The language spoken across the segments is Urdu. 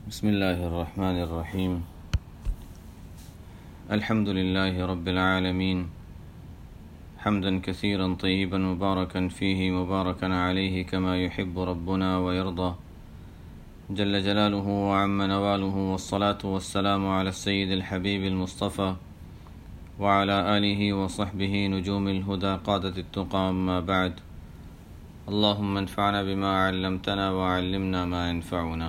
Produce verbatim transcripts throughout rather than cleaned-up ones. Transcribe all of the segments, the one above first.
بسم الله الرحمن الرحيم. الحمد لله رب العالمين، حمدا كثيرا طيبا مباركا فيه مباركا عليه كما يحب ربنا ويرضى جل جلاله وعم نواله، والصلاة والسلام على السيد الحبيب المصطفى وعلى آله وصحبه نجوم الهدى قادة التقى. أما بعد، اللهم انفعنا بما علمتنا وعلمنا ما ينفعنا.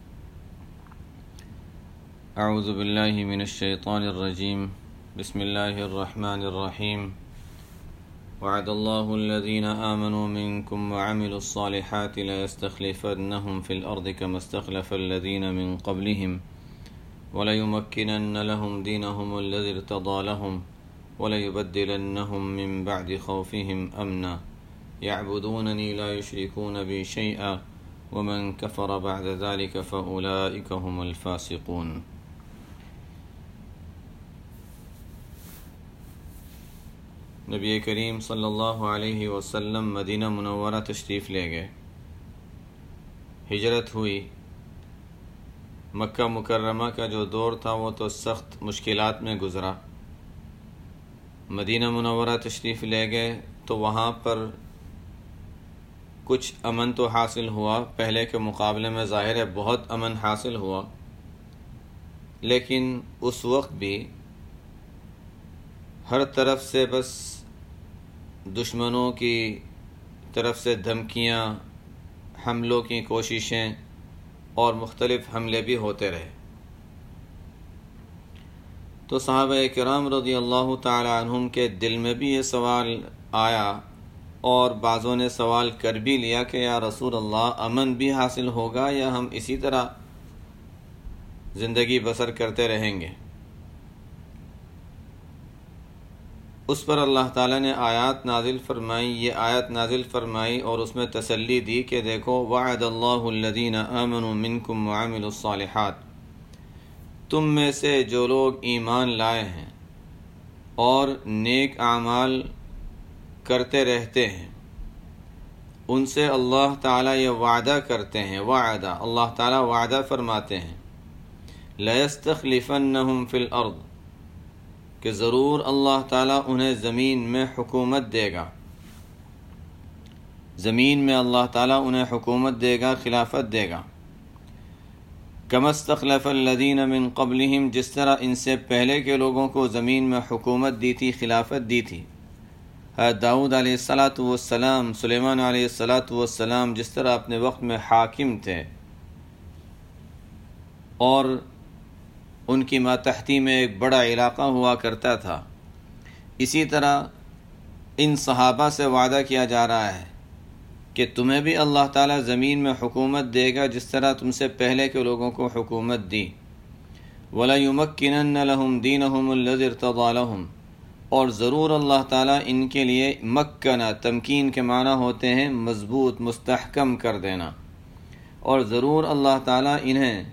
اعوذ باللہ من الشیطان الرجیم، بسم اللہ الرحمن الرحیم. وعد اللہ الذین آمنوا منکم وعملوا الصالحات ليستخلفنهم في الأرض كما استخلف الذین من قبلهم وليمكنن لهم دینهم الذی ارتضى لهم وليبدلنهم من بعد خوفهم امنا يعبدونني لا يشركون بي شيئا ومن كفر بعد ذلك فأولئك هم الفاسقون. نبی کریم صلی اللہ علیہ وسلم مدینہ منورہ تشریف لے گئے. ہجرت ہوئی. مکہ مکرمہ کا جو دور تھا وہ تو سخت مشکلات میں گزرا. مدینہ منورہ تشریف لے گئے تو وہاں پر کچھ امن تو حاصل ہوا، پہلے کے مقابلے میں ظاہر ہے بہت امن حاصل ہوا، لیکن اس وقت بھی ہر طرف سے بس دشمنوں کی طرف سے دھمکیاں، حملوں کی کوششیں اور مختلف حملے بھی ہوتے رہے. تو صحابہ کرام رضی اللہ تعالی عنہم کے دل میں بھی یہ سوال آیا اور بعضوں نے سوال کر بھی لیا کہ یا رسول اللہ، امن بھی حاصل ہوگا یا ہم اسی طرح زندگی بسر کرتے رہیں گے؟ اس پر اللہ تعالیٰ نے آیات نازل فرمائی. یہ آیت نازل فرمائی اور اس میں تسلی دی کہ دیکھو، وعد اللہ الذین آمنوا منکم وعملوا الصالحات، تم میں سے جو لوگ ایمان لائے ہیں اور نیک اعمال کرتے رہتے ہیں، ان سے اللہ تعالیٰ یہ وعدہ کرتے ہیں، وعدہ اللہ تعالیٰ وعدہ فرماتے ہیں، لَيَسْتَخْلِفَنَّهُمْ فِي الْأَرْضِ، کہ ضرور اللہ تعالیٰ انہیں زمین میں حکومت دے گا. زمین میں اللہ تعالیٰ انہیں حکومت دے گا، خلافت دے گا. كَمَا اسْتَخْلَفَ الَّذِينَ مِن قَبْلِهِمْ، جس طرح ان سے پہلے کے لوگوں کو زمین میں حکومت دی تھی، خلافت دی تھی. داؤد علیہ الصلاۃ والسلام، سلیمان علیہ الصلاۃ والسلام جس طرح اپنے وقت میں حاکم تھے اور ان کی ماتحتی میں ایک بڑا علاقہ ہوا کرتا تھا، اسی طرح ان صحابہ سے وعدہ کیا جا رہا ہے کہ تمہیں بھی اللہ تعالیٰ زمین میں حکومت دے گا جس طرح تم سے پہلے کے لوگوں کو حکومت دی. وَلَيُمَكِّنَنَّ لَهُمْ دِينَهُمُ الَّذِي ارْتَضَىٰ لَهُمْ، اور ضرور اللہ تعالیٰ ان کے لیے مکنہ، تمکین کے معنی ہوتے ہیں مضبوط، مستحکم کر دینا، اور ضرور اللہ تعالیٰ انہیں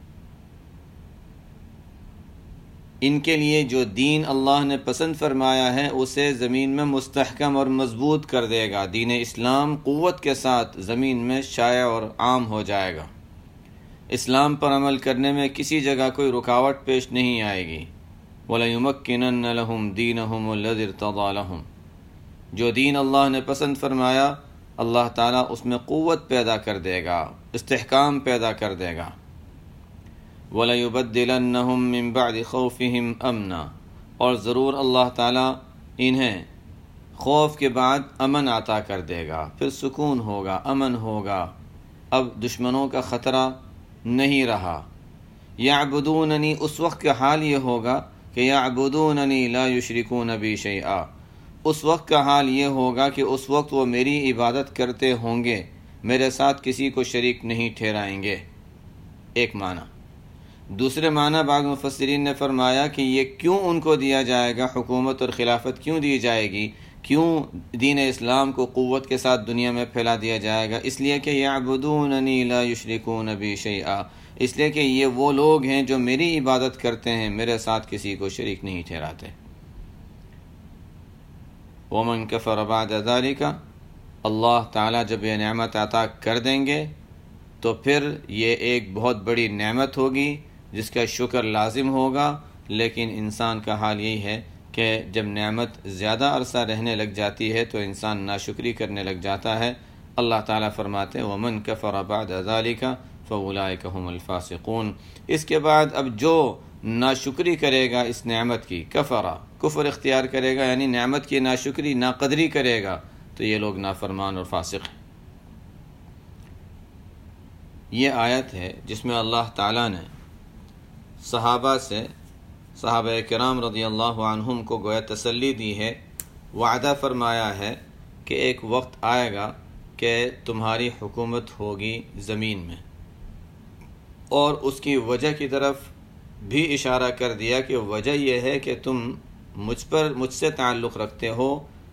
ان کے لیے جو دین اللہ نے پسند فرمایا ہے اسے زمین میں مستحکم اور مضبوط کر دے گا. دین اسلام قوت کے ساتھ زمین میں شائع اور عام ہو جائے گا. اسلام پر عمل کرنے میں کسی جگہ کوئی رکاوٹ پیش نہیں آئے گی. وَلَيُمَكِّنَنَّ لَهُمْ دِينَهُمُ الَّذِي ارْتَضَىٰ لَهُمْ، جو دین اللہ نے پسند فرمایا اللہ تعالیٰ اس میں قوت پیدا کر دے گا، استحکام پیدا کر دے گا. وَلَيُبَدِّلَنَّهُم مِّن بَعْدِ خَوْفِهِمْ أَمْنًا، اور ضرور اللہ تعالیٰ انہیں خوف کے بعد امن عطا کر دے گا، پھر سکون ہوگا، امن ہوگا، اب دشمنوں کا خطرہ نہیں رہا. يَعْبُدُونَنِي، اس وقت کا حال یہ ہوگا کہ يَعْبُدُونَنِي لَا يُشْرِكُونَ بِي شَيْئًا، اس وقت کا حال یہ ہوگا کہ اس وقت وہ میری عبادت کرتے ہوں گے، میرے ساتھ کسی کو شریک نہیں ٹھہرائیں گے. ایک معنی. دوسرے معنی بعض مفسرین نے فرمایا کہ یہ کیوں ان کو دیا جائے گا، حکومت اور خلافت کیوں دی جائے گی، کیوں دین اسلام کو قوت کے ساتھ دنیا میں پھیلا دیا جائے گا؟ اس لیے کہ یعبدوننی لا یشرکون بی شیئا، اس لیے کہ یہ وہ لوگ ہیں جو میری عبادت کرتے ہیں، میرے ساتھ کسی کو شریک نہیں ٹھہراتے. ومن کفر بعد ذلک، اللہ تعالیٰ جب یہ نعمت عطا کر دیں گے تو پھر یہ ایک بہت بڑی نعمت ہوگی جس کا شکر لازم ہوگا، لیکن انسان کا حال یہی ہے کہ جب نعمت زیادہ عرصہ رہنے لگ جاتی ہے تو انسان ناشکری کرنے لگ جاتا ہے۔ اللہ تعالیٰ فرماتے ہیں وَمَن كَفَرَ بَعْدَ ذَلِكَ فَأُولَٰئِكَ هُمُ الْفَاسِقُونَ۔ اس کے بعد اب جو ناشکری کرے گا اس نعمت کی، کفرا کفر اختیار کرے گا، یعنی نعمت کی ناشکری ناقدری کرے گا، تو یہ لوگ نافرمان اور فاسق ہیں۔ یہ آیت ہے جس میں اللہ تعالیٰ نے صحابہ سے، صحابہ کرام رضی اللہ عنہم کو گویا تسلی دی ہے، وعدہ فرمایا ہے کہ ایک وقت آئے گا کہ تمہاری حکومت ہوگی زمین میں، اور اس کی وجہ کی طرف بھی اشارہ کر دیا کہ وجہ یہ ہے کہ تم مجھ پر مجھ سے تعلق رکھتے ہو،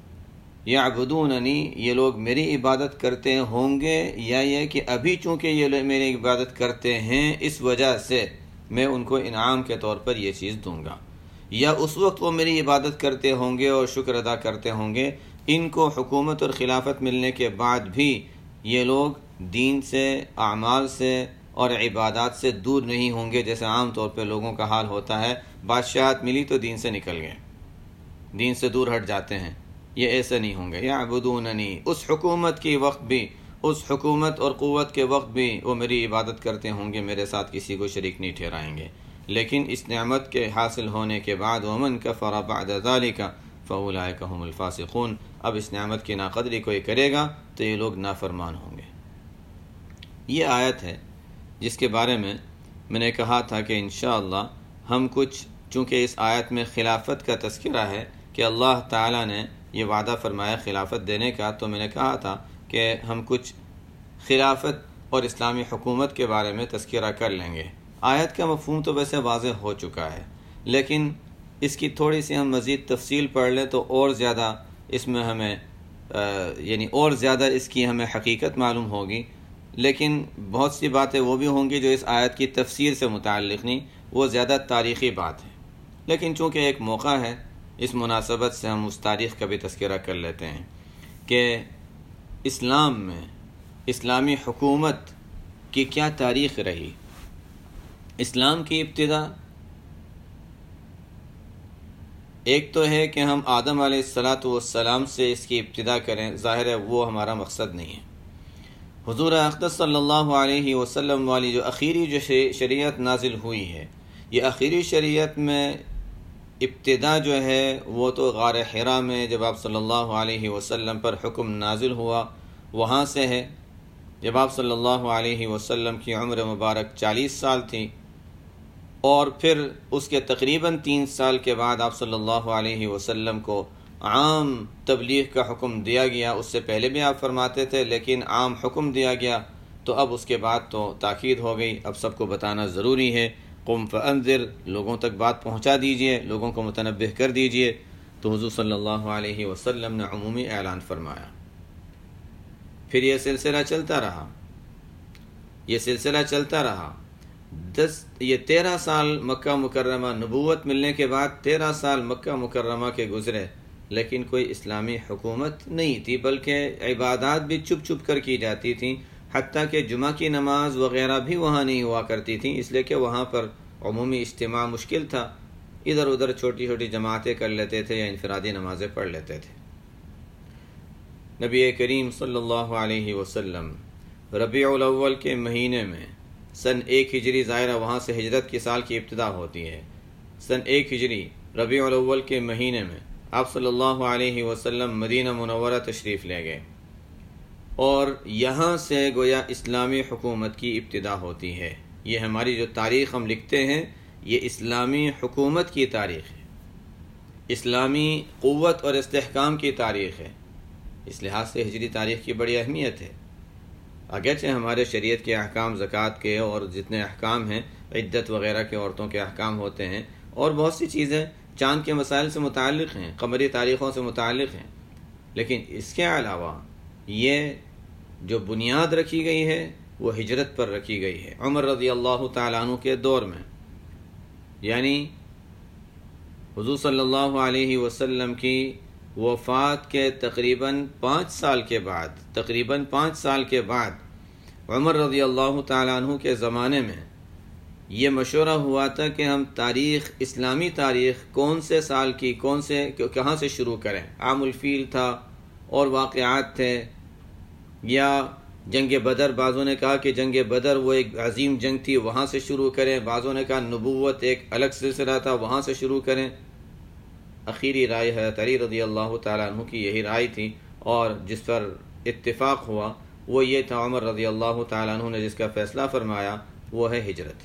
یعبدوننی، یہ لوگ میری عبادت کرتے ہوں گے، یا یہ کہ ابھی چونکہ یہ لوگ میری عبادت کرتے ہیں اس وجہ سے میں ان کو انعام کے طور پر یہ چیز دوں گا، یا اس وقت وہ میری عبادت کرتے ہوں گے اور شکر ادا کرتے ہوں گے، ان کو حکومت اور خلافت ملنے کے بعد بھی یہ لوگ دین سے، اعمال سے اور عبادات سے دور نہیں ہوں گے، جیسے عام طور پہ لوگوں کا حال ہوتا ہے، بادشاہت ملی تو دین سے نکل گئے، دین سے دور ہٹ جاتے ہیں۔ یہ ایسا نہیں ہوں گے، یعبدوننی، اس حکومت کی وقت بھی، اس حکومت اور قوت کے وقت بھی وہ میری عبادت کرتے ہوں گے، میرے ساتھ کسی کو شریک نہیں ٹھہرائیں گے۔ لیکن اس نعمت کے حاصل ہونے کے بعد وَمَن كَفَرَ بَعْدَ ذَلِكَ فَأُولَٰئِكَ هُمُ الْفَاسِقُونَ، اب اس نعمت کی ناقدری کوئی کرے گا تو یہ لوگ نافرمان ہوں گے۔ یہ آیت ہے جس کے بارے میں میں نے کہا تھا کہ انشاءاللہ ہم کچھ، چونکہ اس آیت میں خلافت کا تذکرہ ہے کہ اللہ تعالیٰ نے یہ وعدہ فرمایا خلافت دینے کا، تو میں نے کہا تھا کہ ہم کچھ خلافت اور اسلامی حکومت کے بارے میں تذکرہ کر لیں گے۔ آیت کا مفہوم تو ویسے واضح ہو چکا ہے، لیکن اس کی تھوڑی سی ہم مزید تفصیل پڑھ لیں تو اور زیادہ اس میں ہمیں یعنی اور زیادہ اس کی ہمیں حقیقت معلوم ہوگی، لیکن بہت سی باتیں وہ بھی ہوں گی جو اس آیت کی تفسیر سے متعلق نہیں، وہ زیادہ تاریخی بات ہے، لیکن چونکہ ایک موقع ہے اس مناسبت سے ہم اس تاریخ کا بھی تذکرہ کر لیتے ہیں کہ اسلام میں اسلامی حکومت کی کیا تاریخ رہی۔ اسلام کی ابتدا ایک تو ہے کہ ہم آدم علیہ الصلاۃ والسلام سے اس کی ابتدا کریں، ظاہر ہے وہ ہمارا مقصد نہیں ہے۔ حضور اقدس صلی اللہ علیہ وسلم والی جو اخیری جو شریعت نازل ہوئی ہے، یہ اخیری شریعت میں ابتدا جو ہے وہ تو غار حرا میں جب آپ صلی اللہ علیہ وسلم پر حکم نازل ہوا وہاں سے ہے، جب آپ صلی اللہ علیہ وسلم کی عمر مبارک چالیس سال تھی، اور پھر اس کے تقریباً تین سال کے بعد آپ صلی اللہ علیہ وسلم کو عام تبلیغ کا حکم دیا گیا۔ اس سے پہلے بھی آپ فرماتے تھے لیکن عام حکم دیا گیا، تو اب اس کے بعد تو تاکید ہو گئی، اب سب کو بتانا ضروری ہے۔ قم فانذر، لوگوں تک بات پہنچا دیجئے، لوگوں کو متنبہ کر دیجئے۔ تو حضور صلی اللہ علیہ وسلم نے عمومی اعلان فرمایا۔ پھر یہ سلسلہ چلتا رہا، یہ سلسلہ چلتا رہا دس یہ تیرہ سال مکہ مکرمہ نبوت ملنے کے بعد تیرہ سال مکہ مکرمہ کے گزرے، لیکن کوئی اسلامی حکومت نہیں تھی، بلکہ عبادات بھی چھپ چھپ کر کی جاتی تھیں، حتیٰ کہ جمعہ کی نماز وغیرہ بھی وہاں نہیں ہوا کرتی تھیں، اس لیے کہ وہاں پر عمومی اجتماع مشکل تھا، ادھر ادھر چھوٹی چھوٹی جماعتیں کر لیتے تھے یا انفرادی نمازیں پڑھ لیتے تھے۔ نبی کریم صلی اللہ علیہ وسلم ربیع الاول کے مہینے میں سن ایک ہجری، ظاہرہ وہاں سے ہجرت کی سال کی ابتدا ہوتی ہے، سن ایک ہجری ربیع الاول کے مہینے میں آپ صلی اللہ علیہ وسلم مدینہ منورہ تشریف لے گئے، اور یہاں سے گویا اسلامی حکومت کی ابتدا ہوتی ہے۔ یہ ہماری جو تاریخ ہم لکھتے ہیں یہ اسلامی حکومت کی تاریخ ہے، اسلامی قوت اور استحکام کی تاریخ ہے، اس لحاظ سے ہجری تاریخ کی بڑی اہمیت ہے۔ اگرچہ ہمارے شریعت کے احکام، زکوٰۃ کے اور جتنے احکام ہیں، عدت وغیرہ کے عورتوں کے احکام ہوتے ہیں، اور بہت سی چیزیں چاند کے مسائل سے متعلق ہیں، قمری تاریخوں سے متعلق ہیں، لیکن اس کے علاوہ یہ جو بنیاد رکھی گئی ہے وہ ہجرت پر رکھی گئی ہے، عمر رضی اللہ تعالیٰ عنہ کے دور میں، یعنی حضور صلی اللہ علیہ وسلم کی وفات کے تقریباً پانچ سال کے بعد تقریباً پانچ سال کے بعد عمر رضی اللہ تعالیٰ عنہ کے زمانے میں یہ مشورہ ہوا تھا کہ ہم تاریخ اسلامی تاریخ کون سے سال کی کون سے کہاں سے شروع کریں. عام الفیل تھا اور واقعات تھے، یا جنگ بدر، بعضوں نے کہا کہ جنگ بدر وہ ایک عظیم جنگ تھی وہاں سے شروع کریں، بعضوں نے کہا نبوت ایک الگ سلسلہ تھا وہاں سے شروع کریں. اخیری رائے حضرت علی رضی اللہ تعالیٰ عنہ کی یہی رائے تھی، اور جس پر اتفاق ہوا وہ یہ تھا، عمر رضی اللہ تعالیٰ عنہ نے جس کا فیصلہ فرمایا وہ ہے ہجرت.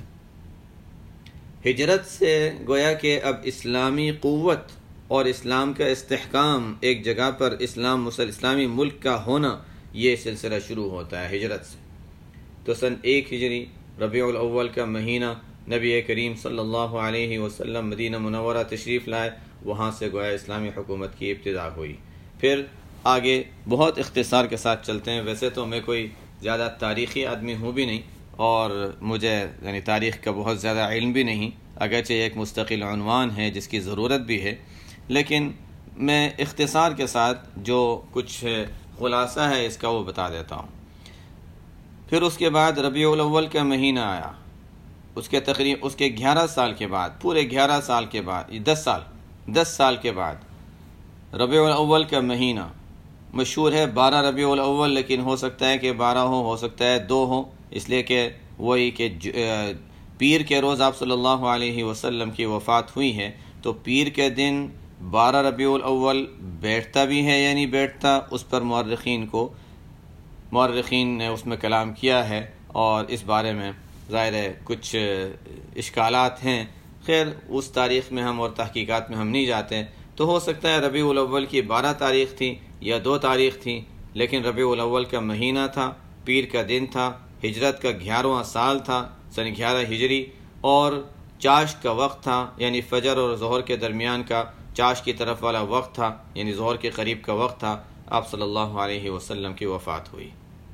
ہجرت سے گویا کہ اب اسلامی قوت اور اسلام کا استحکام، ایک جگہ پر اسلام مسل اسلامی ملک کا ہونا، یہ سلسلہ شروع ہوتا ہے ہجرت سے. تو سن ایک ہجری ربیع الاول کا مہینہ نبی کریم صلی اللہ علیہ وسلم مدینہ منورہ تشریف لائے، وہاں سے گویا اسلامی حکومت کی ابتدا ہوئی. پھر آگے بہت اختصار کے ساتھ چلتے ہیں. ویسے تو میں کوئی زیادہ تاریخی آدمی ہوں بھی نہیں، اور مجھے یعنی تاریخ کا بہت زیادہ علم بھی نہیں، اگرچہ ایک مستقل عنوان ہے جس کی ضرورت بھی ہے، لیکن میں اختصار کے ساتھ جو کچھ خلاصہ ہے اس کا وہ بتا دیتا ہوں. پھر اس کے بعد ربیع الاول کا مہینہ آیا، اس کے تقریب اس کے گیارہ سال کے بعد، پورے گیارہ سال کے بعد، دس سال دس سال کے بعد ربیع الاول کا مہینہ مشہور ہے بارہ ربیع الاول، لیکن ہو سکتا ہے کہ بارہ ہو ہو سکتا ہے دو ہو، اس لیے کہ وہی کہ پیر کے روز آپ صلی اللہ علیہ وسلم کی وفات ہوئی ہے، تو پیر کے دن بارہ ربیع الاول بیٹھتا بھی ہے یا نہیں بیٹھتا، اس پر مورخین کو مورخین نے اس میں کلام کیا ہے، اور اس بارے میں ظاہر ہے کچھ اشکالات ہیں. خیر اس تاریخ میں ہم اور تحقیقات میں ہم نہیں جاتے، تو ہو سکتا ہے ربیع الاول کی بارہ تاریخ تھی یا دو تاریخ تھی، لیکن ربیع الاول کا مہینہ تھا، پیر کا دن تھا، ہجرت کا گیارہواں سال تھا سن گیارہ ہجری، اور چاشت کا وقت تھا، یعنی فجر اور ظہر کے درمیان کا چاشت کی طرف والا وقت تھا، یعنی ظہر کے قریب کا وقت تھا. آپ صلی اللہ علیہ وسلم کی وفات ہوئی.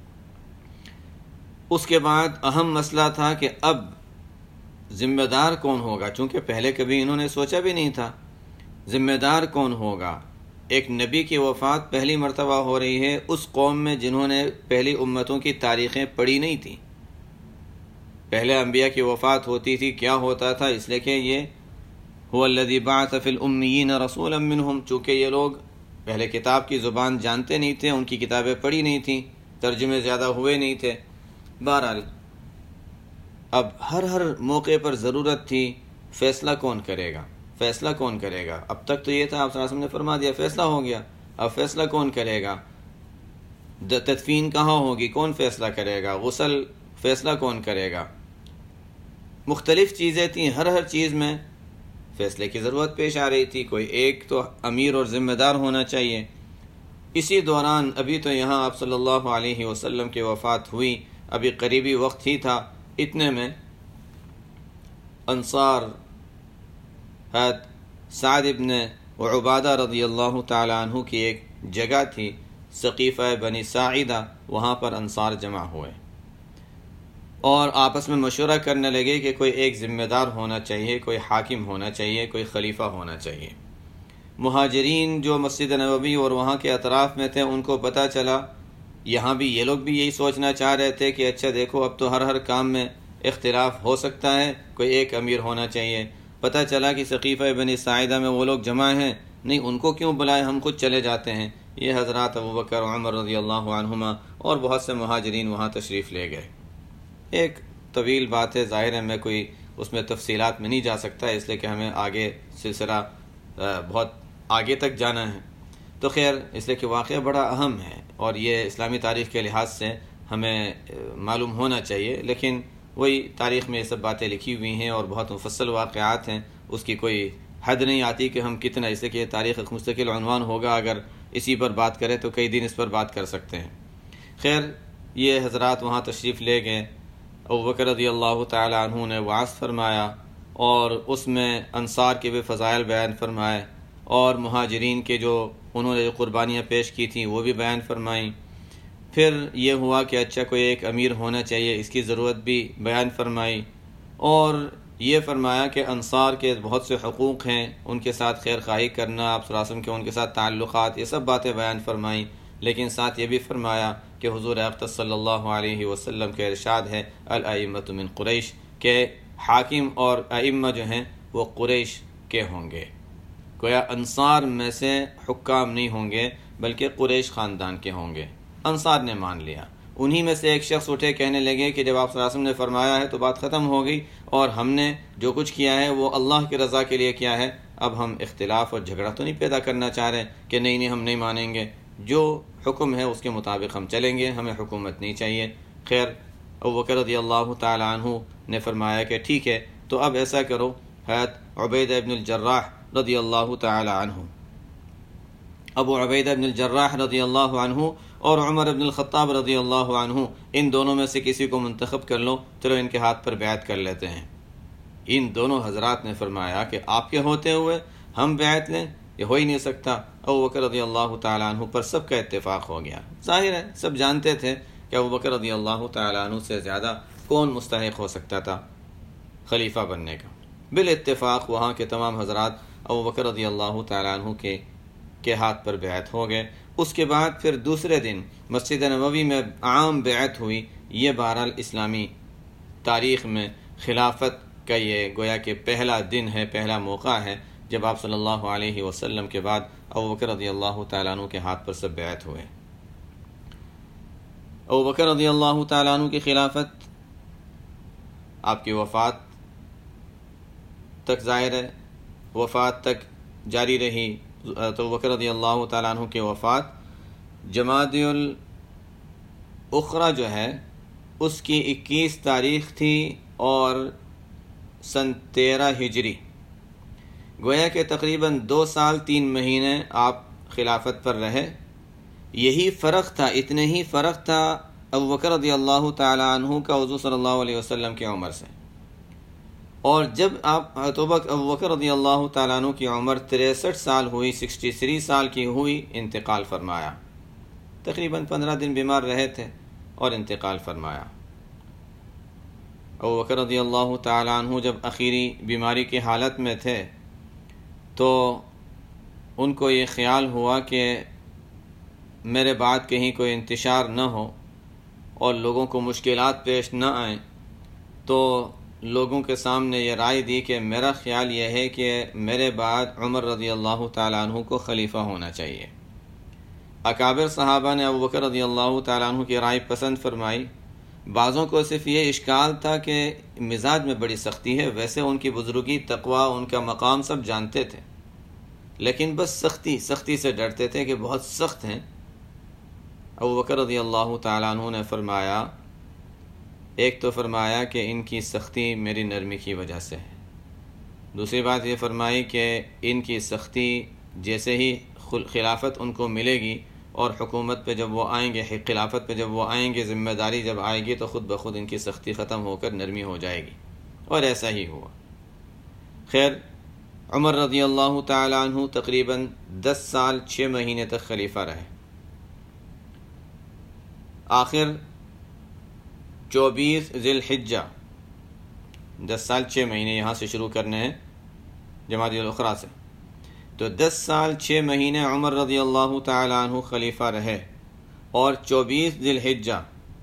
اس کے بعد اہم مسئلہ تھا کہ اب ذمہ دار کون ہوگا، چونکہ پہلے کبھی انہوں نے سوچا بھی نہیں تھا. ذمہ دار کون ہوگا؟ ایک نبی کی وفات پہلی مرتبہ ہو رہی ہے اس قوم میں جنہوں نے پہلی امتوں کی تاریخیں پڑھی نہیں تھیں. پہلے انبیاء کی وفات ہوتی تھی، کیا ہوتا تھا؟ اس لیے کہ یہ هو الذی بعث فی الامیین رسولا منہم، چونکہ یہ لوگ پہلے کتاب کی زبان جانتے نہیں تھے، ان کی کتابیں پڑھی نہیں تھیں، ترجمے زیادہ ہوئے نہیں تھے. بہرحال اب ہر ہر موقع پر ضرورت تھی فیصلہ کون کرے گا، فیصلہ کون کرے گا. اب تک تو یہ تھا آپ صلی اللہ علیہ وسلم نے فرما دیا فیصلہ ہو گیا، اب فیصلہ کون کرے گا، تدفین کہاں ہوگی کون فیصلہ کرے گا، غسل فیصلہ کون کرے گا. مختلف چیزیں تھیں، ہر ہر چیز میں فیصلے کی ضرورت پیش آ رہی تھی. کوئی ایک تو امیر اور ذمہ دار ہونا چاہیے. اسی دوران ابھی تو یہاں آپ صلی اللہ علیہ وسلم کی وفات ہوئی، ابھی قریبی وقت ہی تھا، اتنے میں انصار حضرت سعد ابن عبادہ رضی اللہ تعالی عنہ کی ایک جگہ تھی سقیفہ بنی ساعدہ، وہاں پر انصار جمع ہوئے اور آپس میں مشورہ کرنے لگے کہ کوئی ایک ذمہ دار ہونا چاہیے، کوئی حاکم ہونا چاہیے، کوئی خلیفہ ہونا چاہیے. مہاجرین جو مسجد نبوی اور وہاں کے اطراف میں تھے ان کو پتہ چلا، یہاں بھی یہ لوگ بھی یہی سوچنا چاہ رہے تھے کہ اچھا دیکھو اب تو ہر ہر کام میں اختلاف ہو سکتا ہے، کوئی ایک امیر ہونا چاہیے. پتہ چلا کہ سقیفہ بنی ساعدہ میں وہ لوگ جمع ہیں، نہیں ان کو کیوں بلائے، ہم خود چلے جاتے ہیں. یہ حضرات ابوبکر عمر رضی اللہ عنہما اور بہت سے مہاجرین وہاں تشریف لے گئے. ایک طویل بات ہے، ظاہر ہے میں کوئی اس میں تفصیلات میں نہیں جا سکتا، اس لیے کہ ہمیں آگے سلسلہ بہت آگے تک جانا ہے. تو خیر اس لیے کہ واقعہ بڑا اہم ہے اور یہ اسلامی تاریخ کے لحاظ سے ہمیں معلوم ہونا چاہیے، لیکن وہی تاریخ میں یہ سب باتیں لکھی ہوئی ہیں اور بہت مفصل واقعات ہیں، اس کی کوئی حد نہیں آتی کہ ہم کتنا، اس لیے کہ تاریخ ایک مستقل عنوان ہوگا، اگر اسی پر بات کریں تو کئی دن اس پر بات کر سکتے ہیں. خیر یہ حضرات وہاں تشریف لے گئے. ابوبکر رضی اللہ تعالی عنہ نے وعظ فرمایا اور اس میں انصار کے بھی فضائل بیان فرمائے اور مہاجرین کے جو انہوں نے جو قربانیاں پیش کی تھیں وہ بھی بیان فرمائیں. پھر یہ ہوا کہ اچھا کوئی ایک امیر ہونا چاہیے، اس کی ضرورت بھی بیان فرمائی، اور یہ فرمایا کہ انصار کے بہت سے حقوق ہیں، ان کے ساتھ خیر خواہی کرنا، آپ صلی اللہ علیہ وسلم کے ان کے ساتھ تعلقات، یہ سب باتیں بیان فرمائیں. لیکن ساتھ یہ بھی فرمایا کہ حضور اقدس صلی اللہ علیہ وسلم کے ارشاد ہے الائمۃ من قریش، کہ حاکم اور ائمہ جو ہیں وہ قریش کے ہوں گے۔ گویا انصار میں سے حکام نہیں ہوں گے بلکہ قریش خاندان کے ہوں گے۔ انصار نے مان لیا، انہی میں سے ایک شخص اٹھے کہنے لگے کہ جب آپ صلی اللہ علیہ وسلم نے فرمایا ہے تو بات ختم ہو گئی، اور ہم نے جو کچھ کیا ہے وہ اللہ کی رضا کے لیے کیا ہے، اب ہم اختلاف اور جھگڑا تو نہیں پیدا کرنا چاہ رہے کہ نہیں نہیں ہم نہیں مانیں گے، جو حکم ہے اس کے مطابق ہم چلیں گے، ہمیں حکومت نہیں چاہیے۔ خیر ابوبکر رضی اللہ تعالی عنہ نے فرمایا کہ ٹھیک ہے، تو اب ایسا کرو، حضرت عبیدہ ابن الجراح رضی اللہ تعالی عنہ، ابو عبیدہ ابن الجراح رضی اللہ عنہ اور عمر ابن الخطاب رضی اللہ عنہ، ان دونوں میں سے کسی کو منتخب کر لو، چلو ان کے ہاتھ پر بیعت کر لیتے ہیں۔ ان دونوں حضرات نے فرمایا کہ آپ کے ہوتے ہوئے ہم بیعت لیں، یہ ہو ہی نہیں سکتا۔ ابو بکر رضی اللہ تعالیٰ عنہ پر سب کا اتفاق ہو گیا۔ ظاہر ہے سب جانتے تھے کہ ابو بکر رضی اللہ تعالیٰ عنہ سے زیادہ کون مستحق ہو سکتا تھا خلیفہ بننے کا۔ بالاتفاق وہاں کے تمام حضرات ابو بکر رضی اللہ تعالیٰ عنہ کے کے ہاتھ پر بیعت ہو گئے۔ اس کے بعد پھر دوسرے دن مسجد نبوی میں عام بیعت ہوئی۔ یہ بہرحال اسلامی تاریخ میں خلافت کا یہ گویا کہ پہلا دن ہے، پہلا موقع ہے جب آپ صلی اللہ علیہ وسلم کے بعد ابو بکر رضی اللہ تعالیٰ عنہ کے ہاتھ پر سب بیعت ہوئے۔ ابو بکر رضی اللہ تعالیٰ عنہ کی خلافت آپ کی وفات تک ظاہر ہے، وفات تک جاری رہی۔ تو ابو بکر رضی اللہ تعالیٰ عنہ کی وفات جمادی الاخری جو ہے اس کی اکیس تاریخ تھی اور سن تیرہ ہجری، گویا کہ تقریباً دو سال تین مہینے آپ خلافت پر رہے۔ یہی فرق تھا، اتنے ہی فرق تھا ابو بکر رضی اللہ تعالیٰ عنہ کا حضور صلی اللہ علیہ وسلم کی عمر سے۔ اور جب آپ ابو بکر رضی اللہ تعالیٰ عنہ کی عمر تریسٹھ سال ہوئی، سکسٹی تھری سال کی ہوئی، انتقال فرمایا۔ تقریباً پندرہ دن بیمار رہے تھے اور انتقال فرمایا۔ ابو بکر رضی اللہ تعالیٰ عنہ جب اخیری بیماری کی حالت میں تھے تو ان کو یہ خیال ہوا کہ میرے بعد کہیں کوئی انتشار نہ ہو اور لوگوں کو مشکلات پیش نہ آئیں، تو لوگوں کے سامنے یہ رائے دی کہ میرا خیال یہ ہے کہ میرے بعد عمر رضی اللہ تعالیٰ عنہ کو خلیفہ ہونا چاہیے۔ اکابر صحابہ نے ابو بکر رضی اللہ تعالیٰ عنہ کی رائے پسند فرمائی۔ بعضوں کو صرف یہ اشکال تھا کہ مزاج میں بڑی سختی ہے، ویسے ان کی بزرگی، تقوی، ان کا مقام سب جانتے تھے، لیکن بس سختی سختی سے ڈرتے تھے کہ بہت سخت ہیں۔ ابو بکر رضی اللہ تعالیٰ عنہ نے فرمایا، ایک تو فرمایا کہ ان کی سختی میری نرمی کی وجہ سے ہے، دوسری بات یہ فرمائی کہ ان کی سختی جیسے ہی خلافت ان کو ملے گی اور حکومت پہ جب وہ آئیں گے، خلافت پہ جب وہ آئیں گے، ذمہ داری جب آئے گی تو خود بخود ان کی سختی ختم ہو کر نرمی ہو جائے گی، اور ایسا ہی ہوا۔ خیر عمر رضی اللہ تعالیٰ عنہ تقریباً دس سال چھ مہینے تک خلیفہ رہے۔ آخر چوبیس ذی الحجہ، دس سال چھ مہینے یہاں سے شروع کرنے ہیں جمادی الاخری سے، تو دس سال چھ مہینے عمر رضی اللہ تعالیٰ عنہ خلیفہ رہے، اور چوبیس ذی الحجہ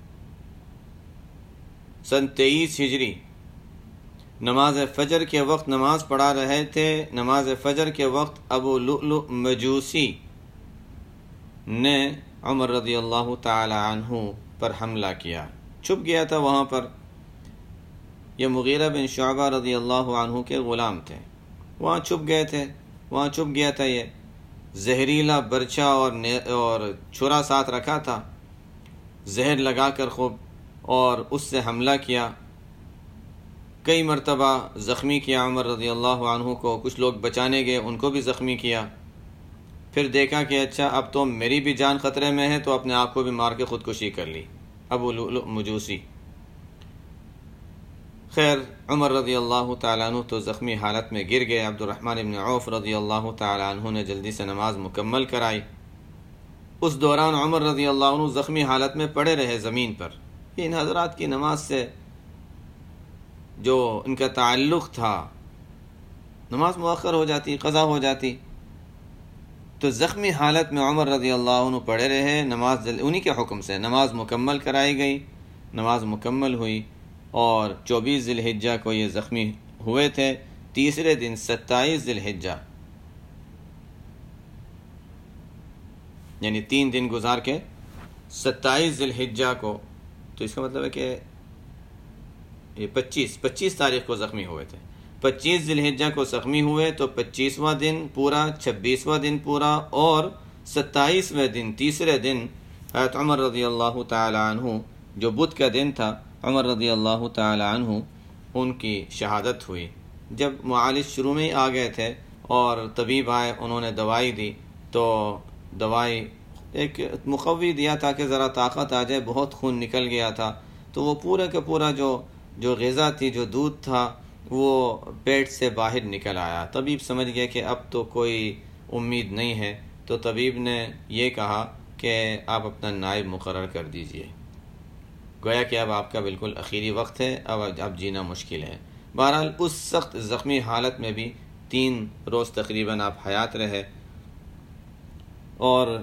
سن تیئیس ہجری نماز فجر کے وقت نماز پڑھا رہے تھے۔ نماز فجر کے وقت ابو لؤلؤ مجوسی نے عمر رضی اللہ تعالیٰ عنہ پر حملہ کیا، چھپ گیا تھا وہاں پر۔ یہ مغیرہ بن شعبہ رضی اللہ عنہ کے غلام تھے، وہاں چھپ گئے تھے، وہاں چھپ گیا تھا۔ یہ زہریلا برچھا اور اور چھرا ساتھ رکھا تھا، زہر لگا کر خوب، اور اس سے حملہ کیا۔ کئی مرتبہ زخمی کیا عمر رضی اللہ عنہ کو، کچھ لوگ بچانے گئے ان کو بھی زخمی کیا۔ پھر دیکھا کہ اچھا اب تو میری بھی جان خطرے میں ہے، تو اپنے آپ کو بھی مار کے خودکشی کر لی ابو لؤلؤ مجوسی۔ خیر عمر رضی اللہ تعالیٰ عنہ تو زخمی حالت میں گر گئے۔ عبد الرحمن بن عوف رضی اللہ تعالیٰ عنہ نے جلدی سے نماز مکمل کرائی۔ اس دوران عمر رضی اللہ عنہ زخمی حالت میں پڑے رہے زمین پر۔ ان حضرات کی نماز سے جو ان کا تعلق تھا، نماز مؤخر ہو جاتی، قضا ہو جاتی، تو زخمی حالت میں عمر رضی اللہ عنہ پڑے رہے، نماز انہی کے حکم سے نماز مکمل کرائی گئی، نماز مکمل ہوئی، اور چوبیس ذی الحجہ کو یہ زخمی ہوئے تھے۔ تیسرے دن ستائیس ذی الحجہ، یعنی تین دن گزار کے ستائیس ذی الحجہ کو، تو اس کا مطلب ہے کہ یہ پچیس پچیس تاریخ کو زخمی ہوئے تھے، پچیس ذی الحجہ کو زخمی ہوئے تو پچیسواں دن پورا، چھبیسواں دن پورا، اور ستائیسویں دن تیسرے دن حضرت عمر رضی اللہ تعالی عنہ، جو بدھ کا دن تھا، عمر رضی اللہ تعالی عنہ ان کی شہادت ہوئی۔ جب معالج شروع میں ہی آ گئے تھے اور طبیب آئے، انہوں نے دوائی دی، تو دوائی ایک مقوی دیا تاکہ ذرا طاقت آ جائے، بہت خون نکل گیا تھا، تو وہ پورا کا پورا جو جو غذا تھی، جو دودھ تھا، وہ پیٹ سے باہر نکل آیا۔ طبیب سمجھ گیا کہ اب تو کوئی امید نہیں ہے، تو طبیب نے یہ کہا کہ آپ اپنا نائب مقرر کر دیجئے، گویا کہ اب آپ کا بالکل اخیری وقت ہے، اب اب جینا مشکل ہے۔ بہرحال اس سخت زخمی حالت میں بھی تین روز تقریباً آپ حیات رہے، اور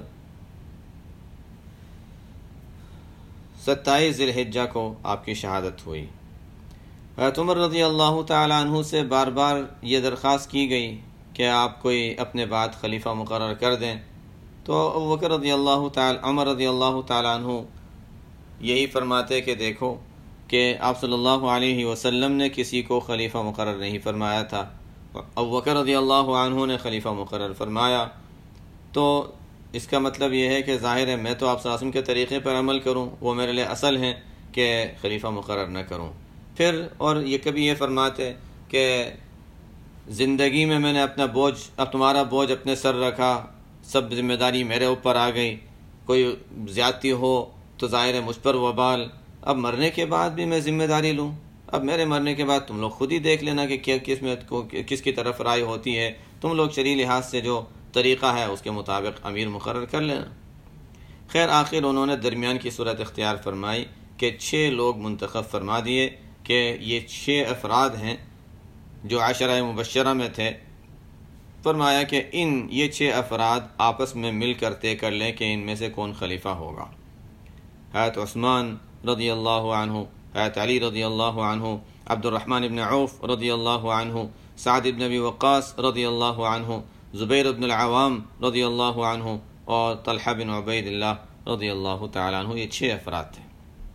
ستائیس ذی الحجہ کو آپ کی شہادت ہوئی۔ حضرت عمر رضی اللہ تعالی عنہ سے بار بار یہ درخواست کی گئی کہ آپ کوئی اپنے بعد خلیفہ مقرر کر دیں، تو ابو بکر رضی اللہ تعالی عمر رضی اللہ تعالی عنہ یہی فرماتے کہ دیکھو کہ آپ صلی اللہ علیہ وسلم نے کسی کو خلیفہ مقرر نہیں فرمایا تھا، ابو بکر رضی اللہ عنہ نے خلیفہ مقرر فرمایا، تو اس کا مطلب یہ ہے کہ ظاہر ہے میں تو آپ صلی اللہ علیہ وسلم کے طریقے پر عمل کروں، وہ میرے لیے اصل ہیں کہ خلیفہ مقرر نہ کروں۔ پھر اور یہ کبھی یہ فرماتے کہ زندگی میں میں نے اپنا بوجھ، اب تمہارا بوجھ اپنے سر رکھا، سب ذمہ داری میرے اوپر آ گئی، کوئی زیادتی ہو تو ظاہر ہے مجھ پر وبال، اب مرنے کے بعد بھی میں ذمہ داری لوں، اب میرے مرنے کے بعد تم لوگ خود ہی دیکھ لینا کہ کیا کس میں کس کی طرف رائے ہوتی ہے، تم لوگ شرعی لحاظ سے جو طریقہ ہے اس کے مطابق امیر مقرر کر لینا۔ خیر آخر انہوں نے درمیان کی صورت اختیار فرمائی کہ چھ لوگ منتخب فرما دیے کہ یہ چھ افراد ہیں جو عشرہ مبشرہ میں تھے، فرمایا کہ ان یہ چھ افراد آپس میں مل کر طے کر لیں کہ ان میں سے کون خلیفہ ہوگا۔ حضرت عثمان رضی اللہ عنہ، حضرت علی رضی اللہ عنہ، عبد الرحمن بن عوف رضی اللہ عنہ، سعد بن ابی وقاص رضی اللہ عنہ، زبیر بن العوام رضی اللہ عنہ، اور طلحہ بن عبید اللہ رضی اللہ تعالی عنہ، یہ چھ افراد تھے۔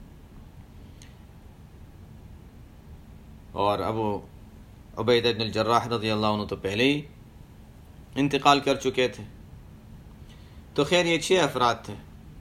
اور ابو عبیدہ بن الجراح رضی اللہ عنہ تو پہلے ہی انتقال کر چکے تھے، تو خیر یہ چھ افراد تھے۔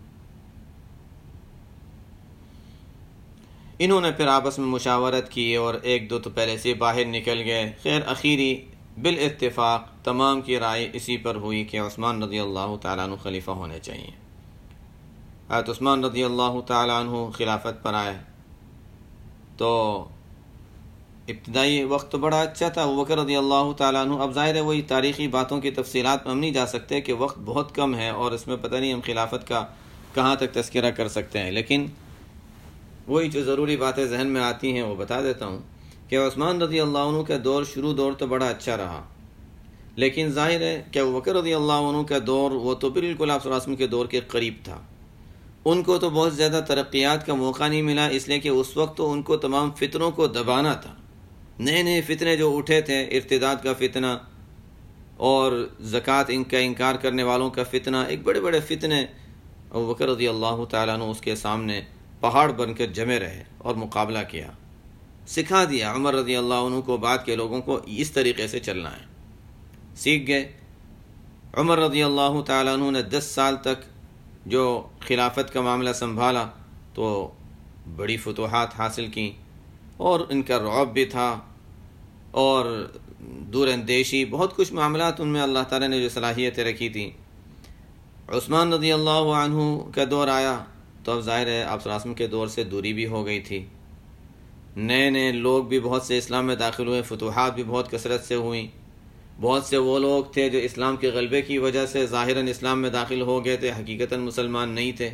انہوں نے پھر آپس میں مشاورت کی اور ایک دو تو پہلے سے باہر نکل گئے۔ خیر اخیری بالاتفاق تمام کی رائے اسی پر ہوئی کہ عثمان رضی اللہ تعالیٰ عنہ خلیفہ ہونے چاہیے۔ حضرت عثمان رضی اللہ تعالیٰ عنہ خلافت پر آئے تو ابتدائی وقت تو بڑا اچھا تھا، ابو بکر رضی اللہ تعالیٰ عنہ، اب ظاہر ہے وہی تاریخی باتوں کی تفصیلات میں ہم نہیں جا سکتے کہ وقت بہت کم ہے اور اس میں پتہ نہیں ہم خلافت کا کہاں تک تذکرہ کر سکتے ہیں، لیکن وہی جو ضروری باتیں ذہن میں آتی ہیں وہ بتا دیتا ہوں کہ عثمان رضی اللہ عنہ کا دور شروع دور تو بڑا اچھا رہا، لیکن ظاہر ہے کہ ابو بکر رضی اللہ عنہ کا دور وہ تو بالکل آپ صلی اللہ علیہ وسلم کے دور کے قریب تھا، ان کو تو بہت زیادہ ترقیات کا موقع نہیں ملا، اس لیے کہ اس وقت تو ان کو تمام فتنوں کو دبانا تھا، نئے نئے فتنے جو اٹھے تھے، ارتداد کا فتنہ اور زکوٰۃ ان کا انکار کرنے والوں کا فتنہ، ایک بڑے بڑے فتنے، ابو بکر رضی اللہ تعالیٰ عنہ اس کے سامنے پہاڑ بن کر جمے رہے اور مقابلہ کیا، سکھا دیا عمر رضی اللہ عنہ کو، بعد کے لوگوں کو اس طریقے سے چلنا ہے، سیکھ گئے۔ عمر رضی اللہ تعالیٰ عنہ نے دس سال تک جو خلافت کا معاملہ سنبھالا تو بڑی فتوحات حاصل کیں، اور ان کا رعب بھی تھا اور دور اندیشی، بہت کچھ معاملات ان میں اللہ تعالیٰ نے جو صلاحیتیں رکھی تھیں۔ عثمان رضی اللہ عنہ کا دور آیا تو اب ظاہر ہے آپ صلی اللہ علیہ وسلم کے دور سے دوری بھی ہو گئی تھی، نئے نئے لوگ بھی بہت سے اسلام میں داخل ہوئے، فتوحات بھی بہت کثرت سے ہوئیں، بہت سے وہ لوگ تھے جو اسلام کے غلبے کی وجہ سے ظاہراً اسلام میں داخل ہو گئے تھے، حقیقتاً مسلمان نہیں تھے،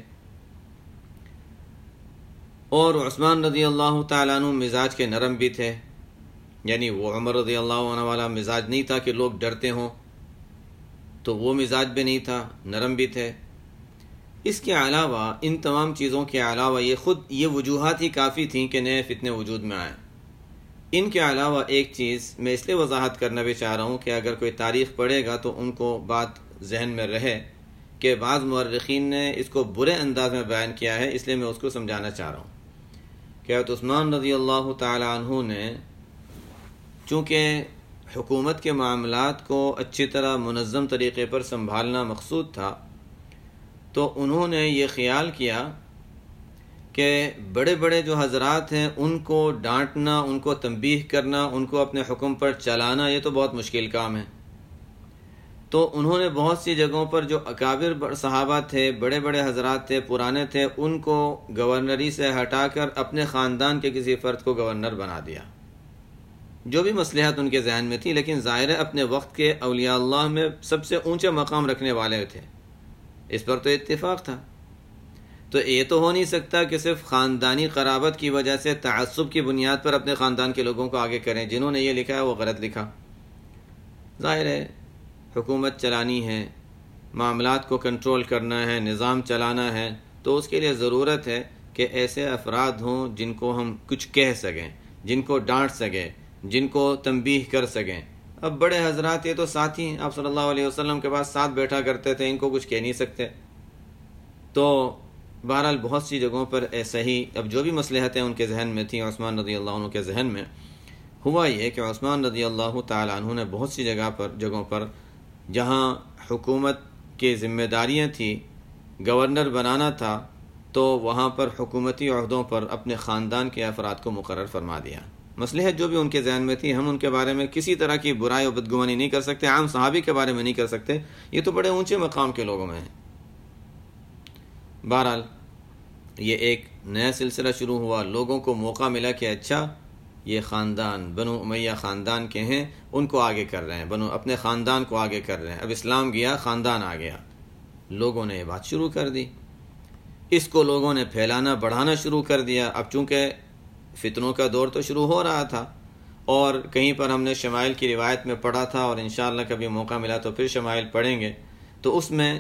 اور عثمان رضی اللہ تعالیٰ عنہ مزاج کے نرم بھی تھے، یعنی وہ عمر رضی اللہ عنہ والا مزاج نہیں تھا کہ لوگ ڈرتے ہوں، تو وہ مزاج بھی نہیں تھا، نرم بھی تھے۔ اس کے علاوہ، ان تمام چیزوں کے علاوہ، یہ خود یہ وجوہات ہی کافی تھیں کہ نئے فتنے وجود میں آئیں۔ ان کے علاوہ ایک چیز میں اس لیے وضاحت کرنا بھی چاہ رہا ہوں کہ اگر کوئی تاریخ پڑھے گا تو ان کو بات ذہن میں رہے کہ بعض مورخین نے اس کو برے انداز میں بیان کیا ہے، اس لیے میں اس کو سمجھانا چاہ رہا ہوں کہ حضرت عثمان رضی اللہ تعالی عنہ نے چونکہ حکومت کے معاملات کو اچھی طرح منظم طریقے پر سنبھالنا مقصود تھا، تو انہوں نے یہ خیال کیا کہ بڑے بڑے جو حضرات ہیں ان کو ڈانٹنا، ان کو تنبیہ کرنا، ان کو اپنے حکم پر چلانا، یہ تو بہت مشکل کام ہے۔ تو انہوں نے بہت سی جگہوں پر جو اکابر صحابہ تھے، بڑے بڑے حضرات تھے، پرانے تھے، ان کو گورنری سے ہٹا کر اپنے خاندان کے کسی فرد کو گورنر بنا دیا، جو بھی مصلحت ان کے ذہن میں تھی، لیکن ظاہر ہے اپنے وقت کے اولیاء اللہ میں سب سے اونچے مقام رکھنے والے تھے، اس پر تو اتفاق تھا۔ تو یہ تو ہو نہیں سکتا کہ صرف خاندانی قرابت کی وجہ سے تعصب کی بنیاد پر اپنے خاندان کے لوگوں کو آگے کریں۔ جنہوں نے یہ لکھا ہے وہ غلط لکھا۔ ظاہر ہے حکومت چلانی ہے، معاملات کو کنٹرول کرنا ہے، نظام چلانا ہے، تو اس کے لیے ضرورت ہے کہ ایسے افراد ہوں جن کو ہم کچھ کہہ سکیں، جن کو ڈانٹ سکیں، جن کو تنبیہ کر سکیں۔ اب بڑے حضرات یہ تو ساتھی ہیں، آپ صلی اللہ علیہ وسلم کے پاس ساتھ بیٹھا کرتے تھے، ان کو کچھ کہہ نہیں سکتے۔ تو بہرحال بہت سی جگہوں پر ایسا ہی، اب جو بھی مصلحتیں ان کے ذہن میں تھیں، عثمان رضی اللہ عنہ کے ذہن میں، ہوا یہ کہ عثمان رضی اللہ تعالی عنہ نے بہت سی جگہ پر جگہوں پر جہاں حکومت کی ذمہ داریاں تھیں، گورنر بنانا تھا، تو وہاں پر حکومتی عہدوں پر اپنے خاندان کے افراد کو مقرر فرما دیا۔ مصلحت جو بھی ان کے ذہن میں تھی، ہم ان کے بارے میں کسی طرح کی برائی و بدگمانی نہیں کر سکتے، عام صحابی کے بارے میں نہیں کر سکتے، یہ تو بڑے اونچے مقام کے لوگوں میں ہیں۔ بہرحال یہ ایک نیا سلسلہ شروع ہوا، لوگوں کو موقع ملا کہ اچھا یہ خاندان بنو امیہ خاندان کے ہیں، ان کو آگے کر رہے ہیں، بنو اپنے خاندان کو آگے کر رہے ہیں۔ اب اسلام گیا، خاندان آ گیا، لوگوں نے یہ بات شروع کر دی، اس کو لوگوں نے پھیلانا بڑھانا شروع کر دیا۔ اب چونکہ فتنوں کا دور تو شروع ہو رہا تھا، اور کہیں پر ہم نے شمائل کی روایت میں پڑھا تھا، اور انشاءاللہ کبھی موقع ملا تو پھر شمائل پڑھیں گے، تو اس میں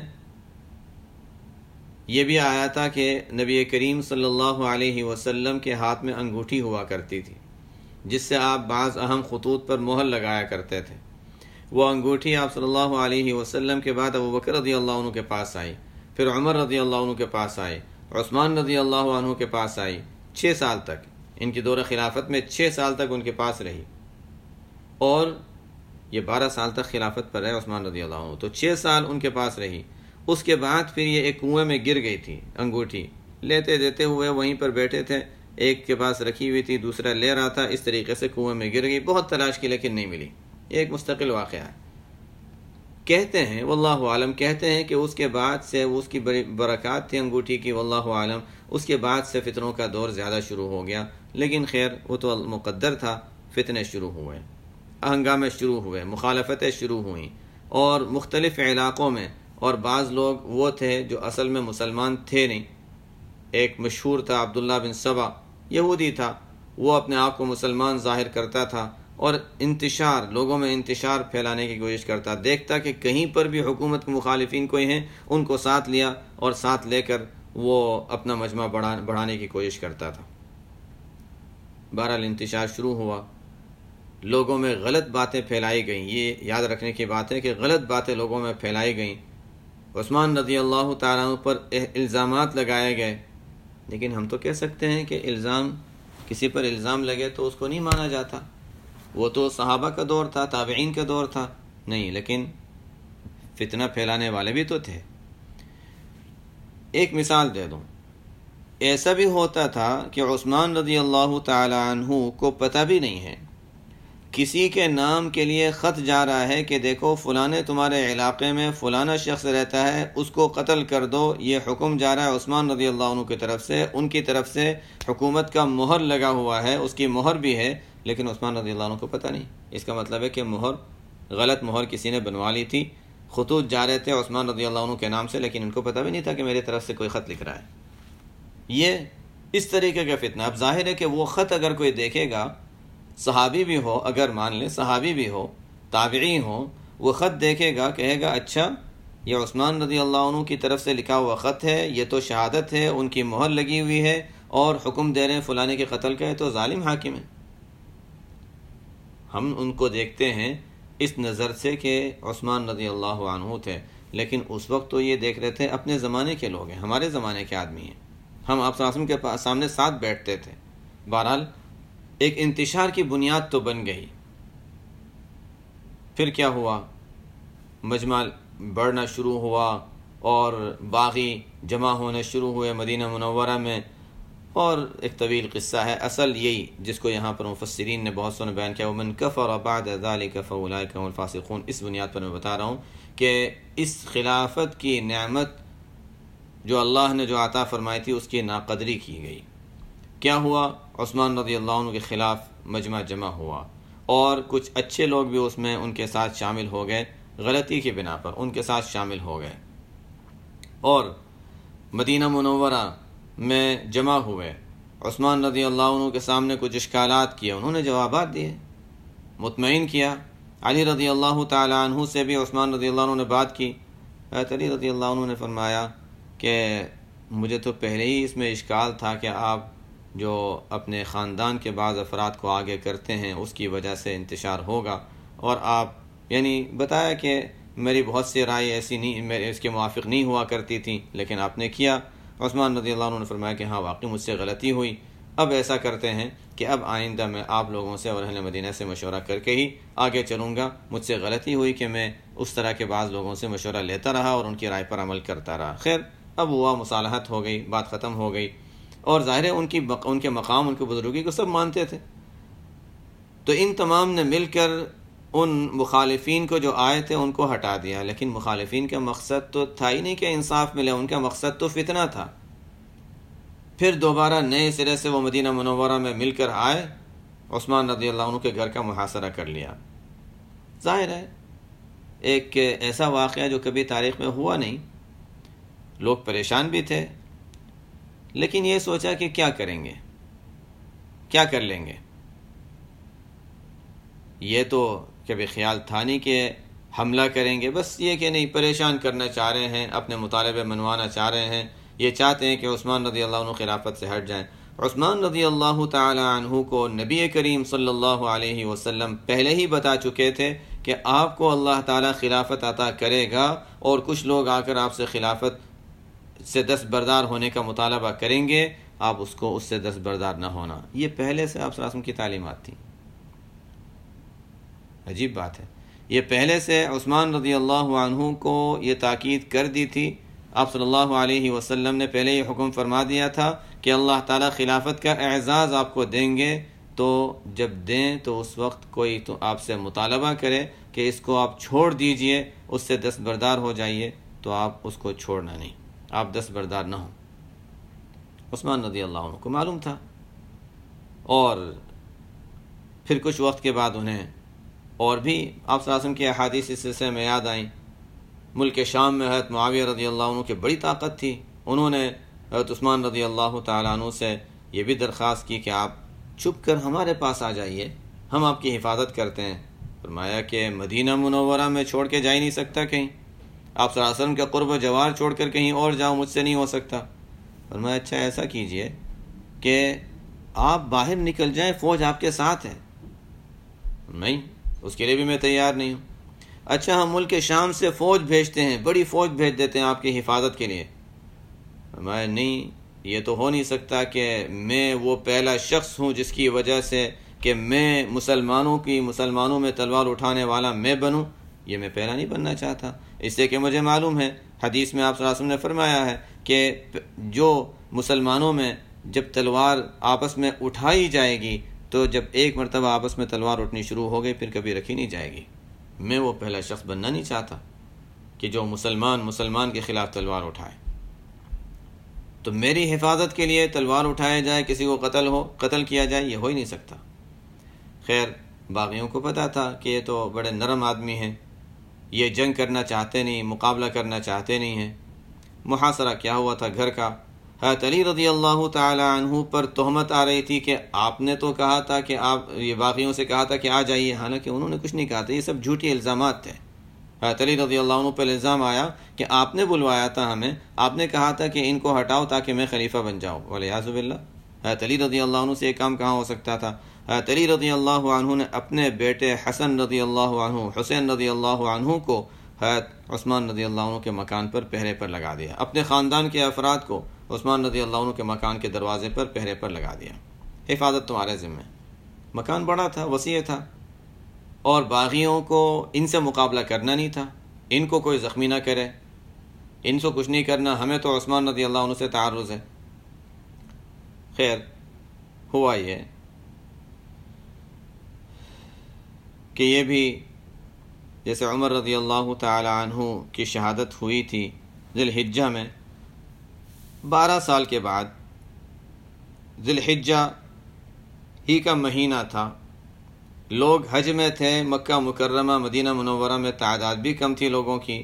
یہ بھی آیا تھا کہ نبی کریم صلی اللہ علیہ وسلم کے ہاتھ میں انگوٹھی ہوا کرتی تھی، جس سے آپ بعض اہم خطوط پر مہر لگایا کرتے تھے۔ وہ انگوٹھی آپ صلی اللہ علیہ وسلم کے بعد ابو بکر رضی اللہ عنہ کے پاس آئی، پھر عمر رضی اللہ عنہ کے پاس آئی، عثمان رضی اللہ عنہ کے پاس آئی، چھ سال تک ان کی دور خلافت میں چھ سال تک ان کے پاس رہی، اور یہ بارہ سال تک خلافت پر رہے عثمان رضی اللہ عنہ، تو چھ سال ان کے پاس رہی۔ اس کے بعد پھر یہ ایک کنویں میں گر گئی تھی انگوٹھی، لیتے دیتے ہوئے وہیں پر بیٹھے تھے، ایک کے پاس رکھی ہوئی تھی، دوسرا لے رہا تھا، اس طریقے سے کنویں میں گر گئی، بہت تلاش کی لیکن نہیں ملی۔ یہ ایک مستقل واقعہ ہے۔ کہتے ہیں واللہ عالم، کہتے ہیں کہ اس کے بعد سے اس کی بڑی برکات تھی انگوٹھی کی، واللہ عالم، اس کے بعد سے فتنوں کا دور زیادہ شروع ہو گیا، لیکن خیر وہ تو مقدر تھا، فتنے شروع ہوئے، ہنگامے شروع ہوئے، مخالفتیں شروع ہوئیں، اور مختلف علاقوں میں، اور بعض لوگ وہ تھے جو اصل میں مسلمان تھے نہیں۔ ایک مشہور تھا عبداللہ بن سبا، یہودی تھا، وہ اپنے آپ کو مسلمان ظاہر کرتا تھا، اور انتشار، لوگوں میں انتشار پھیلانے کی کوشش کرتا، دیکھتا کہ کہیں پر بھی حکومت کے مخالفین کوئی ہیں، ان کو ساتھ لیا اور ساتھ لے کر وہ اپنا مجمع بڑھا بڑھانے کی کوشش کرتا تھا۔ بہرحال انتشار شروع ہوا، لوگوں میں غلط باتیں پھیلائی گئیں۔ یہ یاد رکھنے کی بات ہے کہ غلط باتیں لوگوں میں پھیلائی گئیں، عثمان رضی اللہ تعالیٰ عنہ پر الزامات لگائے گئے، لیکن ہم تو کہہ سکتے ہیں کہ الزام، کسی پر الزام لگے تو اس کو نہیں مانا جاتا، وہ تو صحابہ کا دور تھا، تابعین کا دور تھا، نہیں، لیکن فتنہ پھیلانے والے بھی تو تھے۔ ایک مثال دے دوں، ایسا بھی ہوتا تھا کہ عثمان رضی اللہ تعالی عنہ کو پتہ بھی نہیں ہے، کسی کے نام کے لیے خط جا رہا ہے کہ دیکھو فلانے تمہارے علاقے میں فلانا شخص رہتا ہے، اس کو قتل کر دو، یہ حکم جا رہا ہے عثمان رضی اللہ عنہ کی طرف سے، ان کی طرف سے حکومت کا مہر لگا ہوا ہے، اس کی مہر بھی ہے، لیکن عثمان رضی اللہ عنہ کو پتہ نہیں۔ اس کا مطلب ہے کہ مہر، غلط مہر کسی نے بنوا لی تھی، خطوط جا رہے تھے عثمان رضی اللہ عنہ کے نام سے، لیکن ان کو پتہ بھی نہیں تھا کہ میری طرف سے کوئی خط لکھ رہا ہے۔ یہ اس طریقے کا فتنہ۔ اب ظاہر ہے کہ وہ خط اگر کوئی دیکھے گا، صحابی بھی ہو، اگر مان لیں صحابی بھی ہو، تابعی ہو، وہ خط دیکھے گا، کہے گا اچھا یہ عثمان رضی اللہ عنہ کی طرف سے لکھا ہوا خط ہے، یہ تو شہادت ہے، ان کی مہر لگی ہوئی ہے اور حکم دے رہے ہیں فلانے کے قتل کا، ہے تو ظالم حاکم ہے۔ ہم ان کو دیکھتے ہیں اس نظر سے کہ عثمان رضی اللہ عنہ تھے، لیکن اس وقت تو یہ دیکھ رہے تھے اپنے زمانے کے لوگ ہیں، ہمارے زمانے کے آدمی ہیں، ہم آپ صلی اللہ علیہ وسلم کے سامنے ساتھ بیٹھتے تھے۔ بہرحال ایک انتشار کی بنیاد تو بن گئی۔ پھر کیا ہوا؟ مجمع بڑھنا شروع ہوا اور باغی جمع ہونے شروع ہوئے مدینہ منورہ میں، اور ایک طویل قصہ ہے۔ اصل یہی جس کو یہاں پر مفسرین نے بہت سو نے بیان کیا، وَمَنْ كَفَرَ بَعْدَ ذَلِكَ فَأُولَٰئِكَ هُمُ الْفَاسِقُونَ، اس بنیاد پر میں بتا رہا ہوں کہ اس خلافت کی نعمت جو اللہ نے جو عطا فرمائی تھی اس کی ناقدری کی گئی۔ کیا ہوا؟ عثمان رضی اللہ عنہ کے خلاف مجمع جمع ہوا اور کچھ اچھے لوگ بھی اس میں ان کے ساتھ شامل ہو گئے، غلطی کی بنا پر ان کے ساتھ شامل ہو گئے اور مدینہ منورہ میں جمع ہوئے۔ عثمان رضی اللہ عنہ کے سامنے کچھ اشکالات کیے، انہوں نے جوابات دیے، مطمئن کیا۔ علی رضی اللہ تعالی عنہ سے بھی عثمان رضی اللہ عنہ نے بات کی۔ حضرت علی رضی اللہ عنہ نے فرمایا کہ مجھے تو پہلے ہی اس میں اشکال تھا کہ آپ جو اپنے خاندان کے بعض افراد کو آگے کرتے ہیں اس کی وجہ سے انتشار ہوگا، اور آپ یعنی بتایا کہ میری بہت سی رائے ایسی نہیں، میرے اس کے موافق نہیں ہوا کرتی تھیں، لیکن آپ نے کیا۔ عثمان رضی اللہ عنہ نے فرمایا کہ ہاں واقعی مجھ سے غلطی ہوئی، اب ایسا کرتے ہیں کہ اب آئندہ میں آپ لوگوں سے اور اہل مدینہ سے مشورہ کر کے ہی آگے چلوں گا، مجھ سے غلطی ہوئی کہ میں اس طرح کے بعض لوگوں سے مشورہ لیتا رہا اور ان کی رائے پر عمل کرتا رہا۔ خیر اب ہوا، مصالحت ہو گئی، بات ختم ہو گئی، اور ظاہر ہے ان کی بق... ان کے مقام، ان کی بزرگی کو سب مانتے تھے۔ تو ان تمام نے مل کر ان مخالفین کو جو آئے تھے ان کو ہٹا دیا، لیکن مخالفین کا مقصد تو تھا ہی نہیں کہ انصاف ملے، ان کا مقصد تو فتنہ تھا۔ پھر دوبارہ نئے سرے سے وہ مدینہ منورہ میں مل کر آئے، عثمان رضی اللہ عنہ کے گھر کا محاصرہ کر لیا۔ ظاہر ہے ایک ایسا واقعہ جو کبھی تاریخ میں ہوا نہیں، لوگ پریشان بھی تھے، لیکن یہ سوچا کہ کیا کریں گے، کیا کر لیں گے۔ یہ تو کبھی خیال تھا نہیں کہ حملہ کریں گے، بس یہ کہ نہیں، پریشان کرنا چاہ رہے ہیں، اپنے مطالبے منوانا چاہ رہے ہیں، یہ چاہتے ہیں کہ عثمان رضی اللہ عنہ خلافت سے ہٹ جائیں۔ عثمان رضی اللہ تعالی عنہ کو نبی کریم صلی اللہ علیہ وسلم پہلے ہی بتا چکے تھے کہ آپ کو اللہ تعالی خلافت عطا کرے گا، اور کچھ لوگ آ کر آپ سے خلافت سے دست بردار ہونے کا مطالبہ کریں گے، آپ اس کو اس سے دست بردار نہ ہونا۔ یہ پہلے سے آپ صلی اللہ علیہ وسلم کی تعلیمات تھیں۔ عجیب بات ہے، یہ پہلے سے عثمان رضی اللہ عنہ کو یہ تاکید کر دی تھی۔ آپ صلی اللہ علیہ وسلم نے پہلے یہ حکم فرما دیا تھا کہ اللہ تعالیٰ خلافت کا اعزاز آپ کو دیں گے، تو جب دیں تو اس وقت کوئی تو آپ سے مطالبہ کرے کہ اس کو آپ چھوڑ دیجئے، اس سے دست بردار ہو جائیے، تو آپ اس کو چھوڑنا نہیں، آپ دست بردار نہ ہوں۔ عثمان رضی اللہ عنہ کو معلوم تھا، اور پھر کچھ وقت کے بعد انہیں اور بھی آپ صلی اللہ علیہ وسلم کی احادیث اس سلسلے میں یاد آئیں۔ ملک شام میں حضرت معاویہ رضی اللہ عنہ کی بڑی طاقت تھی، انہوں نے حضرت عثمان رضی اللہ تعالیٰ عنہ سے یہ بھی درخواست کی کہ آپ چھپ کر ہمارے پاس آ جائیے، ہم آپ کی حفاظت کرتے ہیں۔ فرمایا کہ مدینہ منورہ میں چھوڑ کے جا ہی نہیں سکتا کہیں، آپ صلی اللہ علیہ وسلم کا قرب و جوار چھوڑ کر کہیں اور جاؤ، مجھ سے نہیں ہو سکتا۔ فرمایا اچھا ایسا کیجئے کہ آپ باہر نکل جائیں، فوج آپ کے ساتھ ہے۔ نہیں، اس کے لیے بھی میں تیار نہیں ہوں۔ اچھا ہم ملک شام سے فوج بھیجتے ہیں، بڑی فوج بھیج دیتے ہیں آپ کی حفاظت کے لیے۔ فرمایا نہیں، یہ تو ہو نہیں سکتا کہ میں وہ پہلا شخص ہوں جس کی وجہ سے کہ میں مسلمانوں کی مسلمانوں میں تلوار اٹھانے والا میں بنوں، یہ میں پہلا نہیں بننا چاہتا، اس سے کہ مجھے معلوم ہے، حدیث میں آپ صلی اللہ علیہ وسلم نے فرمایا ہے کہ جو مسلمانوں میں جب تلوار آپس میں اٹھائی جائے گی تو جب ایک مرتبہ آپس میں تلوار اٹھنی شروع ہو گئی پھر کبھی رکھی نہیں جائے گی۔ میں وہ پہلا شخص بننا نہیں چاہتا کہ جو مسلمان مسلمان کے خلاف تلوار اٹھائے، تو میری حفاظت کے لیے تلوار اٹھایا جائے، کسی کو قتل ہو قتل کیا جائے، یہ ہو ہی نہیں سکتا۔ خیر باغیوں کو پتا تھا کہ یہ تو بڑے نرم آدمی ہیں، یہ جنگ کرنا چاہتے نہیں، مقابلہ کرنا چاہتے نہیں ہیں۔ محاصرہ کیا ہوا تھا گھر کا، حضرت علی رضی اللہ تعالی عنہ پر تہمت آ رہی تھی کہ آپ نے تو کہا تھا کہ آپ، یہ باغیوں سے کہا تھا کہ آ جائیے، حالانکہ انہوں نے کچھ نہیں کہا تھا، یہ سب جھوٹی الزامات تھے۔ حضرت علی رضی اللہ عنہ پر الزام آیا کہ آپ نے بلوایا تھا ہمیں، آپ نے کہا تھا کہ ان کو ہٹاؤ تاکہ میں خلیفہ بن جاؤں، والعیاذ باللہ۔ حضرت علی رضی اللہ عنہ سے یہ کام کہاں ہو سکتا تھا؟ حضرت علی رضی اللہ عنہ نے اپنے بیٹے حسن رضی اللہ عنہ، حسین رضی اللہ عنہ کو حضرت عثمان رضی اللہ عنہ کے مکان پر پہرے پر لگا دیا، اپنے خاندان کے افراد کو عثمان رضی اللہ عنہ کے مکان کے دروازے پر پہرے پر لگا دیا، حفاظت تمہارے ذمہ۔ مکان بڑا تھا، وسیع تھا، اور باغیوں کو ان سے مقابلہ کرنا نہیں تھا، ان کو کوئی زخمی نہ کرے، ان سے کچھ نہیں کرنا، ہمیں تو عثمان رضی اللہ عنہ سے تعرض ہے۔ خیر ہوا یہ کہ یہ بھی جیسے عمر رضی اللہ تعالی عنہ کی شہادت ہوئی تھی ذی الحجہ میں، بارہ سال کے بعد ذی الحجہ ہی کا مہینہ تھا، لوگ حج میں تھے، مکہ مکرمہ مدینہ منورہ میں تعداد بھی کم تھی لوگوں کی۔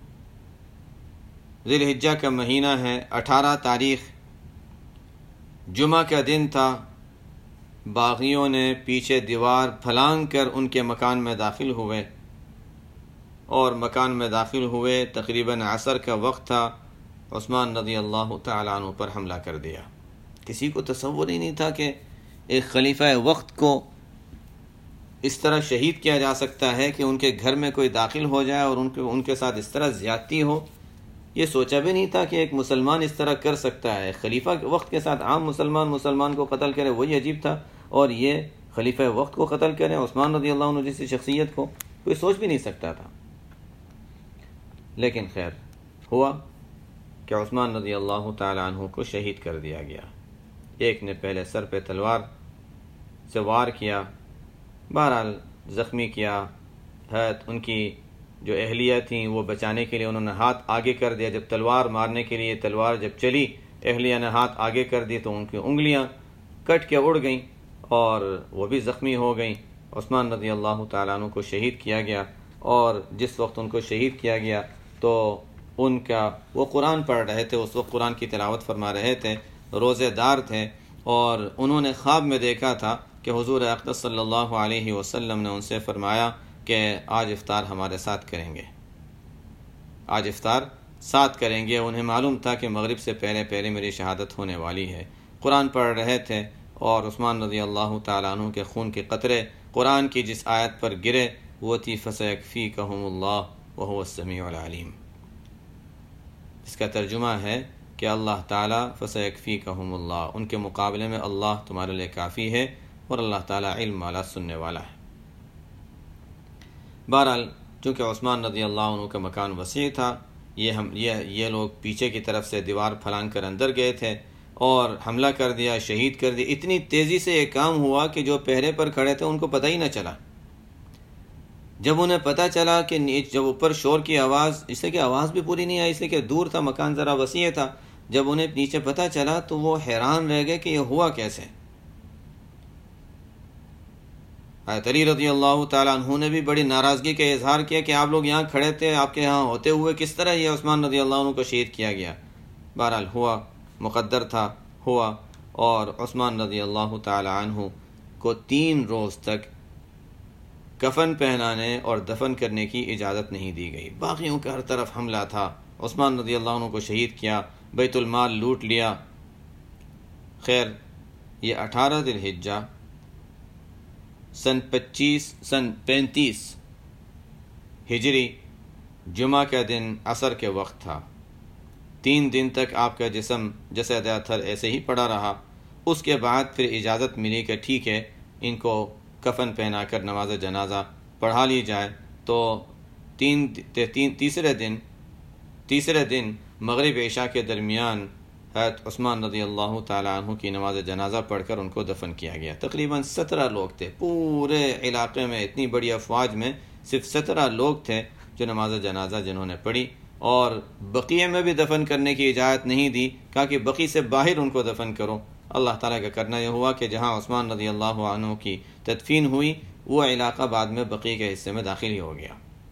ذی الحجہ کا مہینہ ہے، اٹھارہ تاریخ جمعہ کا دن تھا، باغیوں نے پیچھے دیوار پھلانگ کر ان کے مکان میں داخل ہوئے، اور مکان میں داخل ہوئے تقریباً عصر کا وقت تھا، عثمان رضی اللہ تعالیٰ عنہ پر حملہ کر دیا۔ کسی کو تصور ہی نہیں تھا کہ ایک خلیفہ وقت کو اس طرح شہید کیا جا سکتا ہے کہ ان کے گھر میں کوئی داخل ہو جائے اور ان کے ان کے ساتھ اس طرح زیادتی ہو۔ یہ سوچا بھی نہیں تھا کہ ایک مسلمان اس طرح کر سکتا ہے، خلیفہ وقت کے ساتھ عام مسلمان مسلمان کو قتل کرے، وہی عجیب تھا، اور یہ خلیفہ وقت کو قتل کرے، عثمان رضی اللہ عنہ جیسی شخصیت کو کوئی سوچ بھی نہیں سکتا تھا۔ لیکن خیر ہوا کہ عثمان رضی اللہ تعالی عنہ کو شہید کر دیا گیا۔ ایک نے پہلے سر پہ تلوار سے وار کیا، بہرحال زخمی کیا، حضرت ان کی جو اہلیہ تھیں وہ بچانے کے لیے انہوں نے ہاتھ آگے کر دیا، جب تلوار مارنے کے لیے تلوار جب چلی، اہلیہ نے ہاتھ آگے کر دی تو ان کی انگلیاں کٹ کے اڑ گئیں اور وہ بھی زخمی ہو گئیں۔ عثمان رضی اللہ تعالیٰ عنہ کو شہید کیا گیا، اور جس وقت ان کو شہید کیا گیا تو ان کا وہ قرآن پڑھ رہے تھے، اس وقت قرآن کی تلاوت فرما رہے تھے، روزے دار تھے، اور انہوں نے خواب میں دیکھا تھا کہ حضور اقدس صلی اللہ علیہ وسلم نے ان سے فرمایا کہ آج افطار ہمارے ساتھ کریں گے، آج افطار ساتھ کریں گے۔ انہیں معلوم تھا کہ مغرب سے پہلے پہلے میری شہادت ہونے والی ہے۔ قرآن پڑھ رہے تھے، اور عثمان رضی اللہ تعالیٰ عنہ کے خون کے قطرے قرآن کی جس آیت پر گرے وہ تھی فَسَيَكْفِيكَهُمُ اللَّهُ وَهُوَ السَّمِيعُ الْعَلِيمُ۔ اس کا ترجمہ ہے کہ اللہ تعالیٰ فَسَيَكْفِيكَهُمُ اللَّهُ، ان کے مقابلے میں اللہ تمہارے لیے کافی ہے، اور اللہ تعالیٰ علم والا، سننے والا ہے۔ بہرحال چونکہ عثمان رضی اللہ عنہ کا مکان وسیع تھا، یہ ہم یہ یہ لوگ پیچھے کی طرف سے دیوار پھلانگ کر اندر گئے تھے اور حملہ کر دیا، شہید کر دیا۔ اتنی تیزی سے یہ کام ہوا کہ جو پہرے پر کھڑے تھے ان کو پتہ ہی نہ چلا۔ جب انہیں پتہ چلا کہ جب اوپر شور کی آواز، اس لیے کہ آواز بھی پوری نہیں آئی، اس لیے کہ دور تھا، مکان ذرا وسیع تھا، جب انہیں نیچے پتہ چلا تو وہ حیران رہ گئے کہ یہ ہوا کیسے۔ حضرت علی رضی اللہ تعالیٰ عنہ نے بھی بڑی ناراضگی کا اظہار کیا کہ آپ لوگ یہاں کھڑے تھے، آپ کے یہاں ہوتے ہوئے کس طرح یہ عثمان رضی اللہ عنہ کو شہید کیا گیا۔ بہرحال ہوا، مقدر تھا، ہوا، اور عثمان رضی اللہ تعالیٰ عنہ کو تین روز تک کفن پہنانے اور دفن کرنے کی اجازت نہیں دی گئی۔ باقیوں کا ہر طرف حملہ تھا، عثمان رضی اللہ عنہ کو شہید کیا، بیت المال لوٹ لیا۔ خیر یہ اٹھارہ ذی الحجہ سن پچیس سن پینتیس ہجری جمعہ کا دن عصر کے وقت تھا۔ تین دن تک آپ کا جسم جسد اطہر ایسے ہی پڑا رہا۔ اس کے بعد پھر اجازت ملی کہ ٹھیک ہے ان کو کفن پہنا کر نماز جنازہ پڑھا لی جائے۔ تو تین, تین تیسرے دن تیسرے دن مغرب عشاء کے درمیان حضرت عثمان رضی اللہ تعالیٰ عنہ کی نماز جنازہ پڑھ کر ان کو دفن کیا گیا۔ تقریباً سترہ لوگ تھے، پورے علاقے میں اتنی بڑی افواج میں صرف سترہ لوگ تھے جو نماز جنازہ جنہوں نے پڑھی، اور بقیع میں بھی دفن کرنے کی اجازت نہیں دی، کہا کہ بقیع سے باہر ان کو دفن کرو۔ اللہ تعالیٰ کا کرنا یہ ہوا کہ جہاں عثمان رضی اللہ عنہ کی تدفین ہوئی وہ علاقہ بعد میں بقیع کے حصے میں داخل ہی ہو گیا۔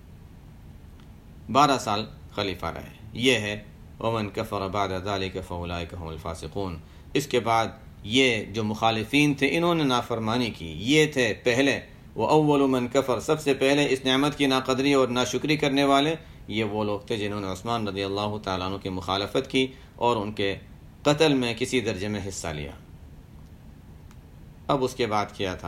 بارہ سال خلیفہ رہے۔ یہ ہے ومن کفر بعد ذلک فاولئک هم الفاسقون۔ اس کے بعد یہ جو مخالفین تھے انہوں نے نافرمانی کی، یہ تھے پہلے، وَأَوَّلُ مَنْ كَفَرَ، سب سے پہلے اس نعمت کی ناقدری اور ناشکری کرنے والے یہ وہ لوگ تھے جنہوں نے عثمان رضی اللہ تعالیٰ عنہ کی مخالفت کی اور ان کے قتل میں کسی درجے میں حصہ لیا۔ اب اس کے بعد کیا تھا؟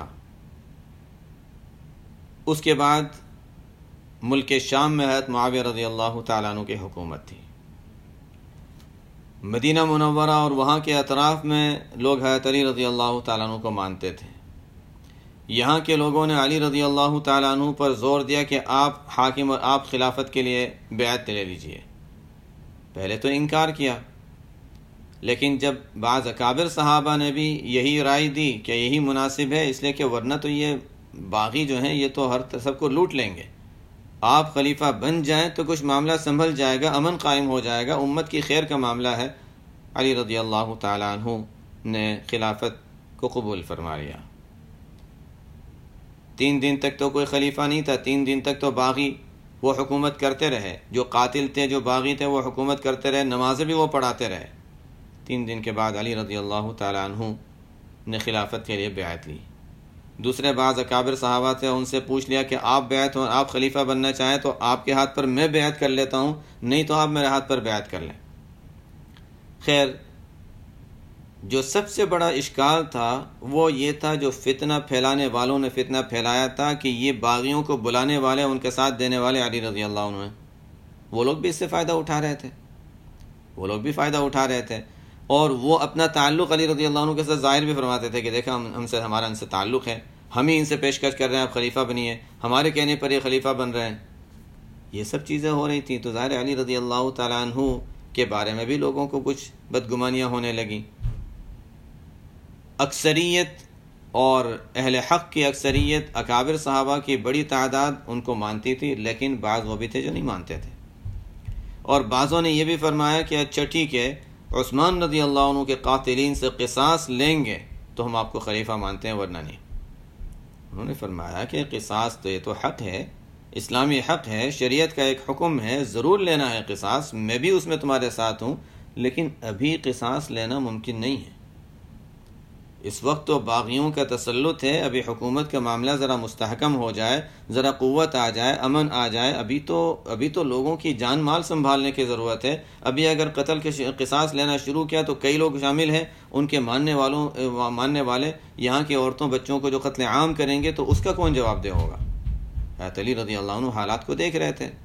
اس کے بعد ملک شام میں حضرت معاویہ رضی اللہ تعالیٰ عنہ کی حکومت تھی۔ مدینہ منورہ اور وہاں کے اطراف میں لوگ حضرت علی رضی اللہ تعالیٰ عنہ کو مانتے تھے۔ یہاں کے لوگوں نے علی رضی اللہ تعالیٰ عنہ پر زور دیا کہ آپ حاکم اور آپ خلافت کے لیے بیعت لے لیجئے۔ پہلے تو انکار کیا، لیکن جب بعض اکابر صحابہ نے بھی یہی رائے دی کہ یہی مناسب ہے، اس لیے کہ ورنہ تو یہ باغی جو ہیں یہ تو ہر سب کو لوٹ لیں گے، آپ خلیفہ بن جائیں تو کچھ معاملہ سنبھل جائے گا، امن قائم ہو جائے گا، امت کی خیر کا معاملہ ہے۔ علی رضی اللہ تعالیٰ عنہ نے خلافت کو قبول فرما لیا۔ تین دن تک تو کوئی خلیفہ نہیں تھا، تین دن تک تو باغی وہ حکومت کرتے رہے، جو قاتل تھے جو باغی تھے وہ حکومت کرتے رہے، نمازیں بھی وہ پڑھاتے رہے۔ تین دن کے بعد علی رضی اللہ تعالیٰ عنہ نے خلافت کے لیے بیعت لی۔ دوسرے بعض اکابر صحابہ تھے، ان سے پوچھ لیا کہ آپ بیعت ہو، آپ خلیفہ بننا چاہیں تو آپ کے ہاتھ پر میں بیعت کر لیتا ہوں، نہیں تو آپ میرے ہاتھ پر بیعت کر لیں۔ خیر، جو سب سے بڑا اشکال تھا وہ یہ تھا، جو فتنہ پھیلانے والوں نے فتنہ پھیلایا تھا کہ یہ باغیوں کو بلانے والے، ان کے ساتھ دینے والے علی رضی اللہ عنہ ہیں، وہ لوگ بھی اس سے فائدہ اٹھا رہے تھے، وہ لوگ بھی فائدہ اٹھا رہے تھے، اور وہ اپنا تعلق علی رضی اللہ عنہ کے ساتھ ظاہر بھی فرماتے تھے کہ دیکھا ہم ہم سے ہمارا ان سے تعلق ہے، ہم ہی ان سے پیشکش کر رہے ہیں آپ خلیفہ بنیے، ہمارے کہنے پر یہ خلیفہ بن رہے ہیں۔ یہ سب چیزیں ہو رہی تھیں، تو ظاہر علی رضی اللہ تعالیٰ عنہ کے بارے میں بھی لوگوں کو کچھ بدگمانیاں ہونے لگیں۔ اکثریت اور اہل حق کی اکثریت، اکابر صحابہ کی بڑی تعداد ان کو مانتی تھی، لیکن بعض وہ بھی تھے جو نہیں مانتے تھے، اور بعضوں نے یہ بھی فرمایا کہ اچھا ٹھیک ہے، عثمان رضی اللہ عنہ کے قاتلین سے قصاص لیں گے تو ہم آپ کو خلیفہ مانتے ہیں، ورنہ نہیں۔ انہوں نے فرمایا کہ قصاص تو یہ تو حق ہے، اسلامی حق ہے، شریعت کا ایک حکم ہے، ضرور لینا ہے قصاص، میں بھی اس میں تمہارے ساتھ ہوں، لیکن ابھی قصاص لینا ممکن نہیں ہے، اس وقت تو باغیوں کا تسلط ہے، ابھی حکومت کا معاملہ ذرا مستحکم ہو جائے، ذرا قوت آ جائے، امن آ جائے، ابھی تو ابھی تو لوگوں کی جان مال سنبھالنے کی ضرورت ہے۔ ابھی اگر قتل کے قصاص لینا شروع کیا تو کئی لوگ شامل ہیں، ان کے ماننے والوں ماننے والے یہاں کی عورتوں بچوں کو جو قتل عام کریں گے تو اس کا کون جواب دہ ہوگا؟ حضرت علی رضی اللہ عنہ حالات کو دیکھ رہے تھے،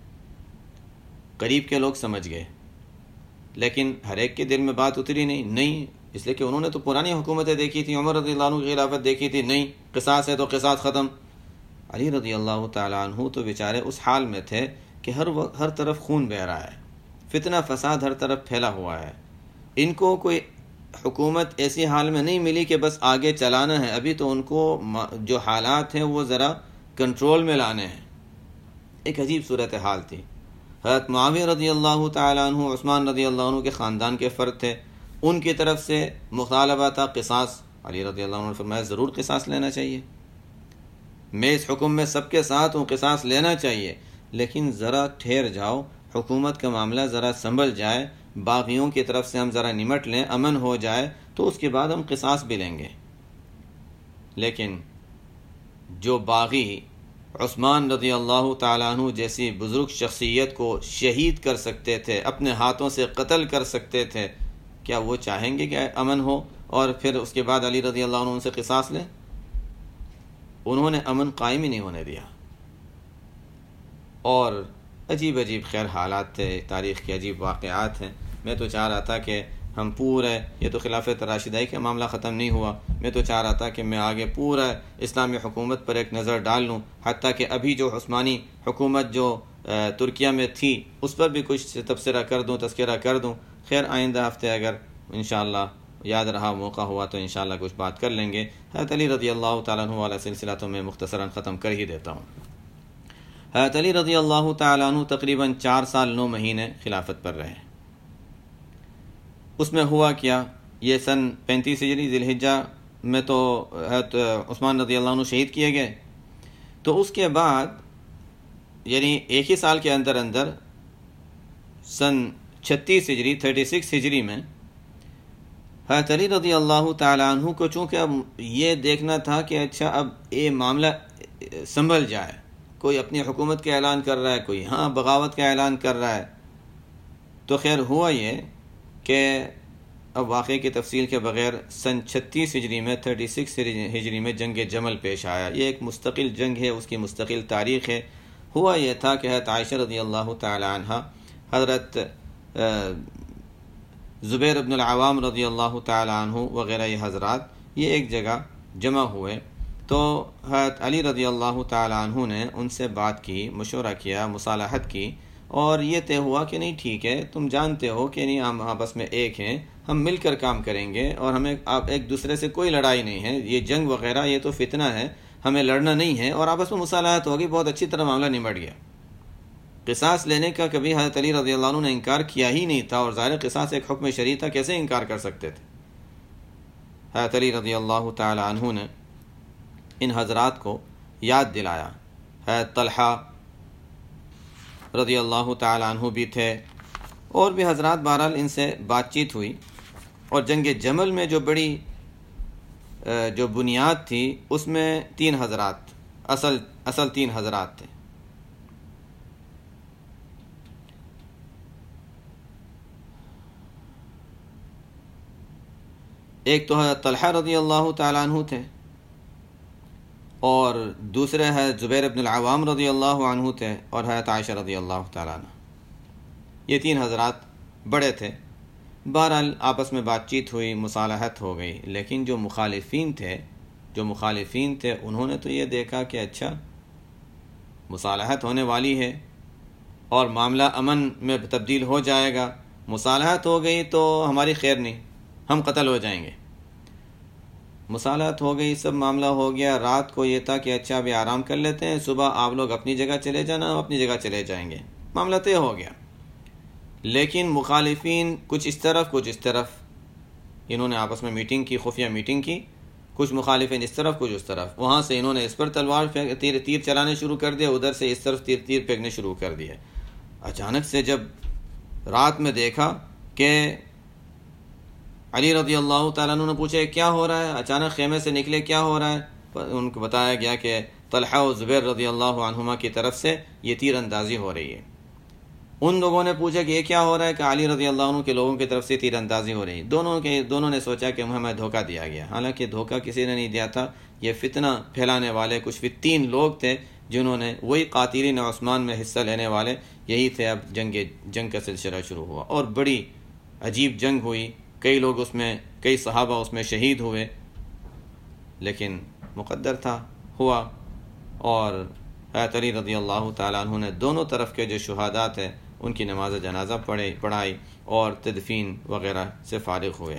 قریب کے لوگ سمجھ گئے، لیکن ہر ایک کے دل میں بات اتری نہیں نہیں اس لیے کہ انہوں نے تو پرانی حکومتیں دیکھی تھیں، عمر رضی اللہ عنہ کی خلافت دیکھی تھی، نہیں قصاص ہے تو قصاص ختم۔ علی رضی اللہ تعالیٰ عنہ تو بیچارے اس حال میں تھے کہ ہر وقت ہر طرف خون بہہ رہا ہے، فتنہ فساد ہر طرف پھیلا ہوا ہے، ان کو کوئی حکومت ایسی حال میں نہیں ملی کہ بس آگے چلانا ہے، ابھی تو ان کو جو حالات ہیں وہ ذرا کنٹرول میں لانے ہیں۔ ایک عجیب صورتحال تھی۔ حضرت معاویہ رضی اللہ تعالیٰ عنہ عثمان رضی اللہ عنہ کے خاندان کے فرد تھے، ان کی طرف سے مطالبہ تھا قصاص۔ علی رضی اللہ عنہ نے فرمایا ضرور قصاص لینا چاہیے، میں اس حکم میں سب کے ساتھ ہوں، قصاص لینا چاہیے، لیکن ذرا ٹھہر جاؤ، حکومت کا معاملہ ذرا سنبھل جائے، باغیوں کی طرف سے ہم ذرا نمٹ لیں، امن ہو جائے تو اس کے بعد ہم قصاص بھی لیں گے۔ لیکن جو باغی عثمان رضی اللہ تعالیٰ عنہ جیسی بزرگ شخصیت کو شہید کر سکتے تھے، اپنے ہاتھوں سے قتل کر سکتے تھے، کیا وہ چاہیں گے کہ امن ہو اور پھر اس کے بعد علی رضی اللہ عنہ ان سے قصاص لیں؟ انہوں نے امن قائم ہی نہیں ہونے دیا، اور عجیب عجیب خیر حالات تھے، تاریخ کے عجیب واقعات ہیں۔ میں تو چاہ رہا تھا کہ ہم پورے، یہ تو خلافت راشدہ کا معاملہ ختم نہیں ہوا، میں تو چاہ رہا تھا کہ میں آگے پورا اسلامی حکومت پر ایک نظر ڈال لوں، حتیٰ کہ ابھی جو عثمانی حکومت جو ترکیہ میں تھی اس پر بھی کچھ تبصرہ کر دوں، تذکرہ کر دوں۔ خیر آئندہ ہفتے اگر انشاءاللہ یاد رہا، موقع ہوا تو انشاءاللہ کچھ بات کر لیں گے۔ حضرت علی رضی اللہ تعالیٰ عنہ والا سلسلہ تو میں مختصراً ختم کر ہی دیتا ہوں۔ حضرت علی رضی اللہ تعالیٰ عنہ تقریباً چار سال نو مہینے خلافت پر رہے۔ اس میں ہوا کیا، یہ سن پینتیس ہجری ذی الحجہ میں تو حضرت عثمان رضی اللہ عنہ شہید کیے گئے، تو اس کے بعد یعنی ایک ہی سال کے اندر اندر سن چھتیس ہجری تھرٹی سکس ہجری میں حضرت علی رضی اللہ تعالیٰ عنہ کو چونکہ اب یہ دیکھنا تھا کہ اچھا اب یہ معاملہ سنبھل جائے. کوئی اپنی حکومت کا اعلان کر رہا ہے، کوئی ہاں بغاوت کا اعلان کر رہا ہے. تو خیر ہوا یہ کہ اب واقعے کی تفصیل کے بغیر سن چھتیس ہجری میں تھرٹی سکس ہجری میں جنگ جمل پیش آیا. یہ ایک مستقل جنگ ہے، اس کی مستقل تاریخ ہے. ہوا یہ تھا کہ حضرت عائشہ رضی اللہ تعالی عنہ، حضرت زبیر بن العوام رضی اللہ تعالی عنہ وغیرہ یہ حضرات یہ ایک جگہ جمع ہوئے. تو حضرت علی رضی اللہ تعالی عنہ نے ان سے بات کی، مشورہ کیا، مصالحت کی، اور یہ طے ہوا کہ نہیں ٹھیک ہے، تم جانتے ہو کہ نہیں ہم آپس میں ایک ہیں، ہم مل کر کام کریں گے، اور ہمیں آپ ایک دوسرے سے کوئی لڑائی نہیں ہے، یہ جنگ وغیرہ یہ تو فتنہ ہے، ہمیں لڑنا نہیں ہے، اور آپس میں مصالحت ہوگی. بہت اچھی طرح معاملہ نمٹ گیا. قصاص لینے کا کبھی حضرت علی رضی اللہ عنہ نے انکار کیا ہی نہیں تھا، اور ظاہر قصاص ایک حکم شرعی تھا، کیسے انکار کر سکتے تھے. حضرت علی رضی اللہ تعالی عنہ نے ان حضرات کو یاد دلایا. حضرت طلحہ رضی اللہ تعالی عنہ بھی تھے، اور بھی حضرات. بہرحال ان سے بات چیت ہوئی، اور جنگ جمل میں جو بڑی جو بنیاد تھی اس میں تین حضرات اصل اصل تین حضرات تھے. ایک تو حضرت طلحہ رضی اللہ تعالی عنہ تھے، اور دوسرے حضرت زبیر بن العوام رضی اللہ عنہ تھے، اور حضرت عائشہ رضی اللہ تعالیٰ عنہ. یہ تین حضرات بڑے تھے. بہرحال آپس میں بات چیت ہوئی، مصالحت ہو گئی. لیکن جو مخالفین تھے جو مخالفین تھے انہوں نے تو یہ دیکھا کہ اچھا مصالحت ہونے والی ہے اور معاملہ امن میں تبدیل ہو جائے گا. مصالحت ہو گئی تو ہماری خیر نہیں، ہم قتل ہو جائیں گے. مصالحت ہو گئی، سب معاملہ ہو گیا. رات کو یہ تھا کہ اچھا ابھی آرام کر لیتے ہیں، صبح آپ لوگ اپنی جگہ چلے جانا، ہم اپنی جگہ چلے جائیں گے. معاملہ طے ہو گیا. لیکن مخالفین کچھ اس طرف کچھ اس طرف، انہوں نے آپس میں میٹنگ کی، خفیہ میٹنگ کی. کچھ مخالفین اس طرف کچھ اس طرف. وہاں سے انہوں نے اس پر تلوار تیر تیر چلانے شروع کر دیا، ادھر سے اس طرف تیر تیر پھینکنے شروع کر دیے. اچانک سے جب رات میں دیکھا کہ علی رضی اللہ تعالیٰ عنہ نے پوچھا کیا ہو رہا ہے، اچانک خیمے سے نکلے، کیا ہو رہا ہے؟ ان کو بتایا گیا کہ طلحہ و زبیر رضی اللہ عنہما کی طرف سے یہ تیر اندازی ہو رہی ہے. ان لوگوں نے پوچھا کہ یہ کیا ہو رہا ہے، کہ علی رضی اللہ عنہ کے لوگوں کی طرف سے تیر اندازی ہو رہی ہے. دونوں کے دونوں نے سوچا کہ ہمیں دھوکہ دیا گیا. حالانکہ دھوکہ کسی نے نہیں دیا تھا. یہ فتنہ پھیلانے والے کچھ تین لوگ تھے جنہوں نے، وہی قاتلین عثمان میں حصہ لینے والے یہی تھے. اب جنگ جنگ کا سلسلہ شروع ہوا، اور بڑی عجیب جنگ ہوئی. کئی لوگ اس میں، کئی صحابہ اس میں شہید ہوئے، لیکن مقدر تھا، ہوا. اور حضرت علی رضی اللہ تعالیٰ عنہ نے دونوں طرف کے جو شہداء تھے ان کی نماز جنازہ پڑھے پڑھائی اور تدفین وغیرہ سے فارغ ہوئے.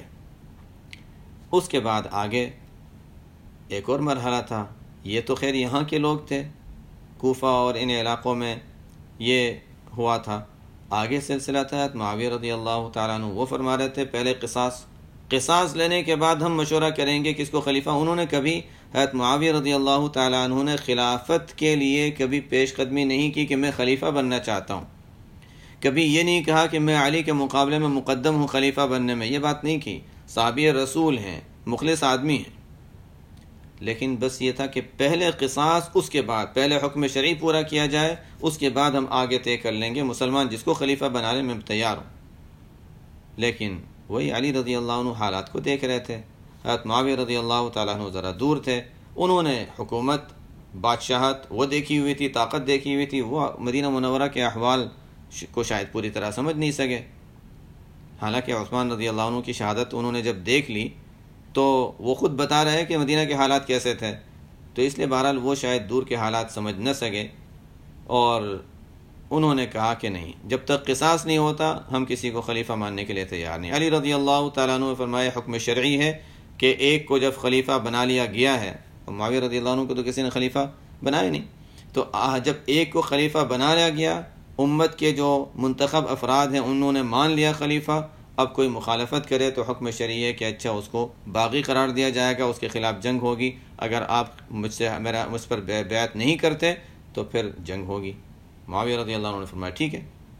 اس کے بعد آگے ایک اور مرحلہ تھا. یہ تو خیر یہاں کے لوگ تھے، کوفہ اور ان علاقوں میں یہ ہوا تھا. آگے سلسلہ تھا معاویہ رضی اللہ تعالیٰ عنہ. وہ فرما رہے تھے پہلے قصاص قصاص لینے کے بعد ہم مشورہ کریں گے کس کو خلیفہ. انہوں نے کبھی، حضرت معاویہ رضی اللہ تعالیٰ عنہ نے خلافت کے لیے کبھی پیش قدمی نہیں کی کہ میں خلیفہ بننا چاہتا ہوں. کبھی یہ نہیں کہا کہ میں علی کے مقابلے میں مقدم ہوں خلیفہ بننے میں، یہ بات نہیں کی. صحابی رسول ہیں، مخلص آدمی ہیں. لیکن بس یہ تھا کہ پہلے قصاص، اس کے بعد پہلے حکم شرعی پورا کیا جائے، اس کے بعد ہم آگے طے کر لیں گے. مسلمان جس کو خلیفہ بنانے میں تیار ہوں. لیکن وہی علی رضی اللہ عنہ حالات کو دیکھ رہے تھے. حضرت معاویہ رضی اللہ تعالیٰ عنہ ذرا دور تھے. انہوں نے حکومت، بادشاہت وہ دیکھی ہوئی تھی، طاقت دیکھی ہوئی تھی. وہ مدینہ منورہ کے احوال کو شاید پوری طرح سمجھ نہیں سکے. حالانکہ عثمان رضی اللہ عنہ کی شہادت انہوں نے جب دیکھ لی تو وہ خود بتا رہے کہ مدینہ کے حالات کیسے تھے. تو اس لیے بہرحال وہ شاید دور کے حالات سمجھ نہ سکے، اور انہوں نے کہا کہ نہیں، جب تک قصاص نہیں ہوتا ہم کسی کو خلیفہ ماننے کے لیے تیار نہیں. علی رضی اللہ تعالیٰ عنہ نے فرمایا حکم شرعی ہے کہ ایک کو جب خلیفہ بنا لیا گیا ہے، اور معاویہ رضی اللہ عنہ کو تو کسی نے خلیفہ بنایا نہیں، تو جب ایک کو خلیفہ بنا لیا گیا، امت کے جو منتخب افراد ہیں انہوں نے مان لیا خلیفہ، اب کوئی مخالفت کرے تو حکم شرعی ہے کہ اچھا اس کو باغی قرار دیا جائے گا، اس کے خلاف جنگ ہوگی. اگر آپ مجھ سے میرا مجھ پر بیعت نہیں کرتے تو پھر جنگ ہوگی. معاویہ رضی اللہ عنہ نے فرمایا ٹھیک ہے،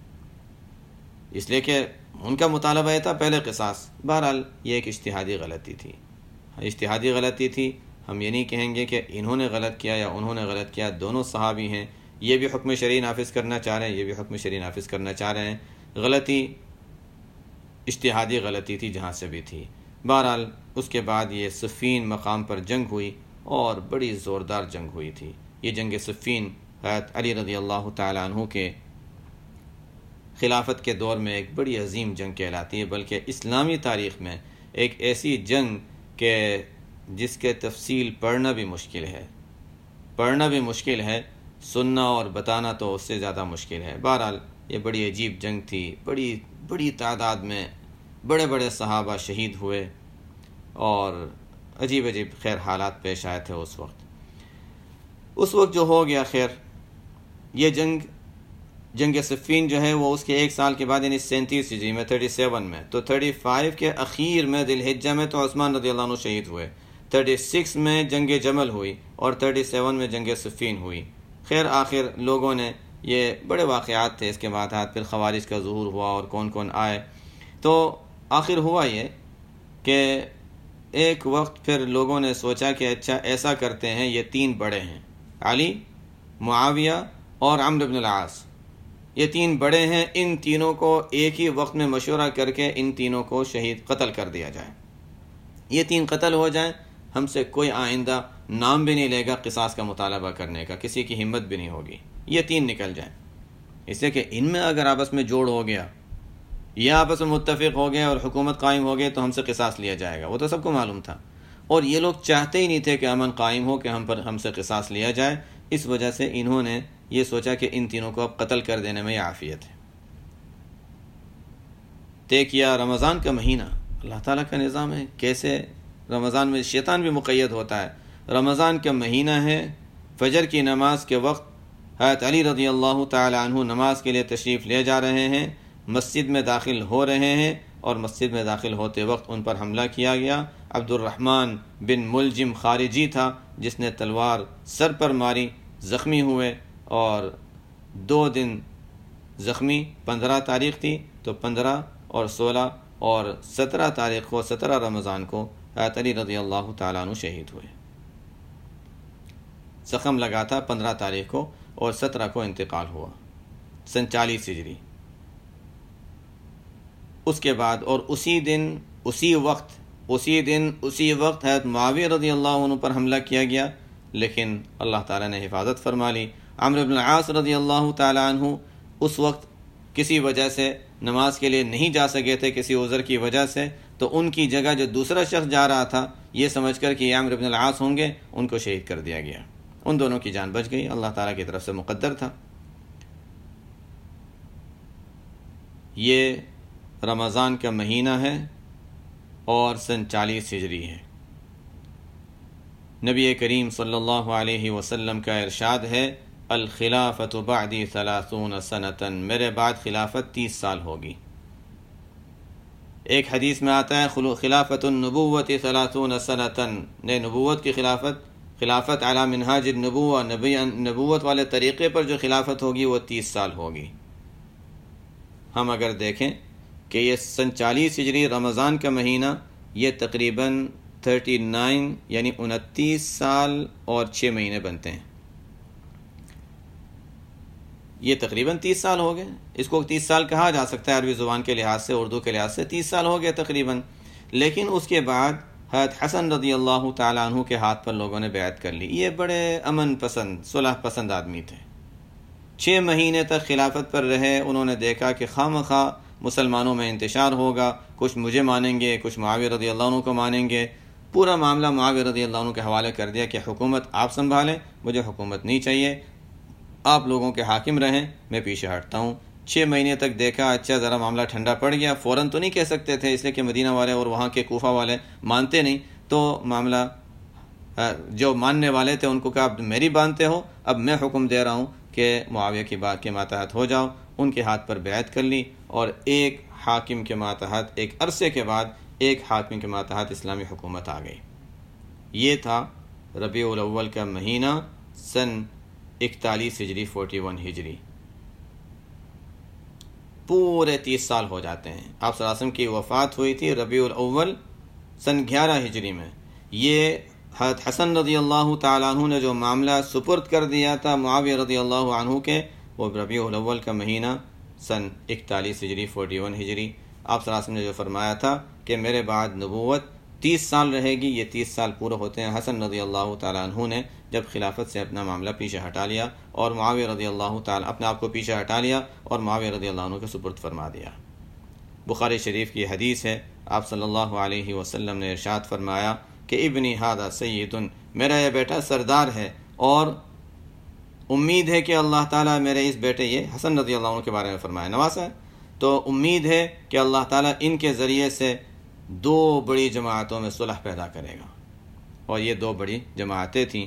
اس لیے کہ ان کا مطالبہ یہ تھا پہلے قصاص. بہرحال یہ ایک اجتہادی غلطی تھی، اجتہادی غلطی تھی. ہم یہ نہیں کہیں گے کہ انہوں نے غلط کیا یا انہوں نے غلط کیا، دونوں صحابی ہیں، یہ بھی حکم شرعی نافذ کرنا چاہ رہے ہیں، یہ بھی حکم شرعی نافذ کرنا چاہ رہے ہیں، غلطی اجتہادی غلطی تھی جہاں سے بھی تھی۔ بہرحال اس کے بعد یہ صفین مقام پر جنگ ہوئی اور بڑی زوردار جنگ ہوئی تھی۔ یہ جنگ صفین حضرت علی رضی اللہ تعالیٰ عنہ کے خلافت کے دور میں ایک بڑی عظیم جنگ کہلاتی ہے، بلکہ اسلامی تاریخ میں ایک ایسی جنگ کہ جس کے تفصیل پڑھنا بھی مشکل ہے پڑھنا بھی مشکل ہے سننا اور بتانا تو اس سے زیادہ مشکل ہے۔ بہرحال یہ بڑی عجیب جنگ تھی، بڑی بڑی تعداد میں بڑے بڑے صحابہ شہید ہوئے اور عجیب عجیب خیر حالات پیش آئے تھے اس وقت اس وقت جو ہو گیا۔ خیر یہ جنگ جنگ صفین جو ہے وہ اس کے ایک سال کے بعد یعنی سینتیس ہجری میں تھرٹی سیون میں، تو تھرٹی فائیو کے اخیر میں ذی الحجہ میں تو عثمان رضی اللہ عنہ شہید ہوئے، تھرٹی سکس میں جنگ جمل ہوئی اور تھرٹی سیون میں جنگ صفین ہوئی۔ خیر آخر لوگوں نے یہ بڑے واقعات تھے، اس کے بعد پھر خوارج کا ظہور ہوا اور کون کون آئے، تو آخر ہوا یہ کہ ایک وقت پھر لوگوں نے سوچا کہ اچھا ایسا کرتے ہیں، یہ تین بڑے ہیں، علی، معاویہ اور عمرو بن العاص، یہ تین بڑے ہیں، ان تینوں کو ایک ہی وقت میں مشورہ کر کے ان تینوں کو شہید قتل کر دیا جائے۔ یہ تین قتل ہو جائیں، ہم سے کوئی آئندہ نام بھی نہیں لے گا قصاص کا مطالبہ کرنے کا، کسی کی ہمت بھی نہیں ہوگی، یہ تین نکل جائیں۔ اس لیے کہ ان میں اگر آپس میں جوڑ ہو گیا یا آپس میں متفق ہو گئے اور حکومت قائم ہو گئے تو ہم سے قصاص لیا جائے گا، وہ تو سب کو معلوم تھا، اور یہ لوگ چاہتے ہی نہیں تھے کہ امن قائم ہو، کہ ہم پر ہم سے قصاص لیا جائے۔ اس وجہ سے انہوں نے یہ سوچا کہ ان تینوں کو اب قتل کر دینے میں عافیت ہے۔ دیکھیے رمضان کا مہینہ اللہ تعالیٰ کا نظام ہے، کیسے رمضان میں شیطان بھی مقید ہوتا ہے۔ رمضان کا مہینہ ہے، فجر کی نماز کے وقت حضرت علی رضی اللہ تعالی عنہ نماز کے لیے تشریف لے جا رہے ہیں، مسجد میں داخل ہو رہے ہیں اور مسجد میں داخل ہوتے وقت ان پر حملہ کیا گیا۔ عبد الرحمن بن ملجم خارجی تھا جس نے تلوار سر پر ماری، زخمی ہوئے اور دو دن زخمی، پندرہ تاریخ تھی تو پندرہ اور سولہ اور سترہ تاریخ کو سترہ رمضان کو حضرت علی رضی اللہ تعالیٰ عنہ شہید ہوئے۔ زخم لگا تھا پندرہ تاریخ کو اور سترہ کو انتقال ہوا، سن چالیس ہجری۔ اس کے بعد اور اسی دن اسی وقت اسی دن اسی وقت حضرت معاویہ رضی اللہ عنہ پر حملہ کیا گیا، لیکن اللہ تعالیٰ نے حفاظت فرما لی۔ عمرو بن العاص رضی اللہ تعالیٰ عنہ اس وقت کسی وجہ سے نماز کے لیے نہیں جا سکے تھے، کسی عذر کی وجہ سے، تو ان کی جگہ جو دوسرا شخص جا رہا تھا یہ سمجھ کر کہ یہ عمرو بن العاص ہوں گے، ان کو شہید کر دیا گیا۔ ان دونوں کی جان بچ گئی، اللہ تعالیٰ کی طرف سے مقدر تھا۔ یہ رمضان کا مہینہ ہے اور سن چالیس ہجری ہے۔ نبی کریم صلی اللہ علیہ وسلم کا ارشاد ہے، الخلافۃ بعدی ثلاثون سنۃ، میرے بعد خلافت تیس سال ہوگی۔ ایک حدیث میں آتا ہے خلافت النبوۃ ثلاثون سنۃ، نے نبوت کی خلافت خلافت علی منہاج النبوہ، نبی نبوت والے طریقے پر جو خلافت ہوگی وہ تیس سال ہوگی۔ ہم اگر دیکھیں کہ یہ سن چالیس ہجری رمضان کا مہینہ، یہ تقریباً تھرٹی نائن یعنی انتیس سال اور چھ مہینے بنتے ہیں، یہ تقریباً تیس سال ہو گئے۔ اس کو تیس سال کہا جا سکتا ہے عربی زبان کے لحاظ سے، اردو کے لحاظ سے تیس سال ہو گئے تقریباً۔ لیکن اس کے بعد حضرت حسن رضی اللہ تعالیٰ عنہ کے ہاتھ پر لوگوں نے بیعت کر لی۔ یہ بڑے امن پسند، صلح پسند آدمی تھے، چھ مہینے تک خلافت پر رہے۔ انہوں نے دیکھا کہ خواہ مخواہ مسلمانوں میں انتشار ہوگا، کچھ مجھے مانیں گے، کچھ معاویہ رضی اللہ عنہ کو مانیں گے۔ پورا معاملہ معاویہ رضی اللہ عنہ کے حوالے کر دیا کہ حکومت آپ سنبھالیں، مجھے حکومت نہیں چاہیے، آپ لوگوں کے حاکم رہیں، میں پیچھے ہٹتا ہوں۔ چھ مہینے تک دیکھا، اچھا ذرا معاملہ ٹھنڈا پڑ گیا، فوراً تو نہیں کہہ سکتے تھے اس لیے کہ مدینہ والے اور وہاں کے کوفہ والے مانتے نہیں، تو معاملہ جو ماننے والے تھے ان کو کہا اب میری مانتے ہو، اب میں حکم دے رہا ہوں کہ معاویہ کی بات کے ماتحت ہو جاؤ۔ ان کے ہاتھ پر بیعت کر لی اور ایک حاکم کے ماتحت، ایک عرصے کے بعد ایک حاکم کے ماتحت اسلامی حکومت آ گئی۔ یہ تھا ربیع الاول کا مہینہ سن اکتالیس ہجری، فورٹی ون ہجری۔ پورے تیس سال ہو جاتے ہیں۔ آپ صلی اللہ علیہ وسلم کی وفات ہوئی تھی ربیع الاول سن گیارہ ہجری میں۔ یہ حضرت حسن رضی اللہ تعالیٰ عنہ نے جو معاملہ سپرد کر دیا تھا معاویہ رضی اللہ عنہ کے، وہ ربیع الاول کا مہینہ سن اکتالیس ہجری فورٹی ون ہجری، آپ صلی اللہ علیہ وسلم نے جو فرمایا تھا کہ میرے بعد نبوت تیس سال رہے گی، یہ تیس سال پورے ہوتے ہیں۔ حسن رضی اللہ تعالیٰ عنہ نے جب خلافت سے اپنا معاملہ پیچھے ہٹا لیا اور معاویہ رضی اللہ تعالیٰ اپنے آپ کو پیچھے ہٹا لیا اور معاویہ رضی اللہ عنہ کے سپرد فرما دیا۔ بخاری شریف کی حدیث ہے، آپ صلی اللہ علیہ وسلم نے ارشاد فرمایا کہ ابنی ھذا سید، میرا یہ بیٹا سردار ہے، اور امید ہے کہ اللہ تعالیٰ میرے اس بیٹے، یہ حسن رضی اللہ عنہ کے بارے میں فرمایا، نواسہ ہے، تو امید ہے کہ اللہ تعالیٰ ان کے ذریعے سے دو بڑی جماعتوں میں صلح پیدا کرے گا۔ اور یہ دو بڑی جماعتیں تھیں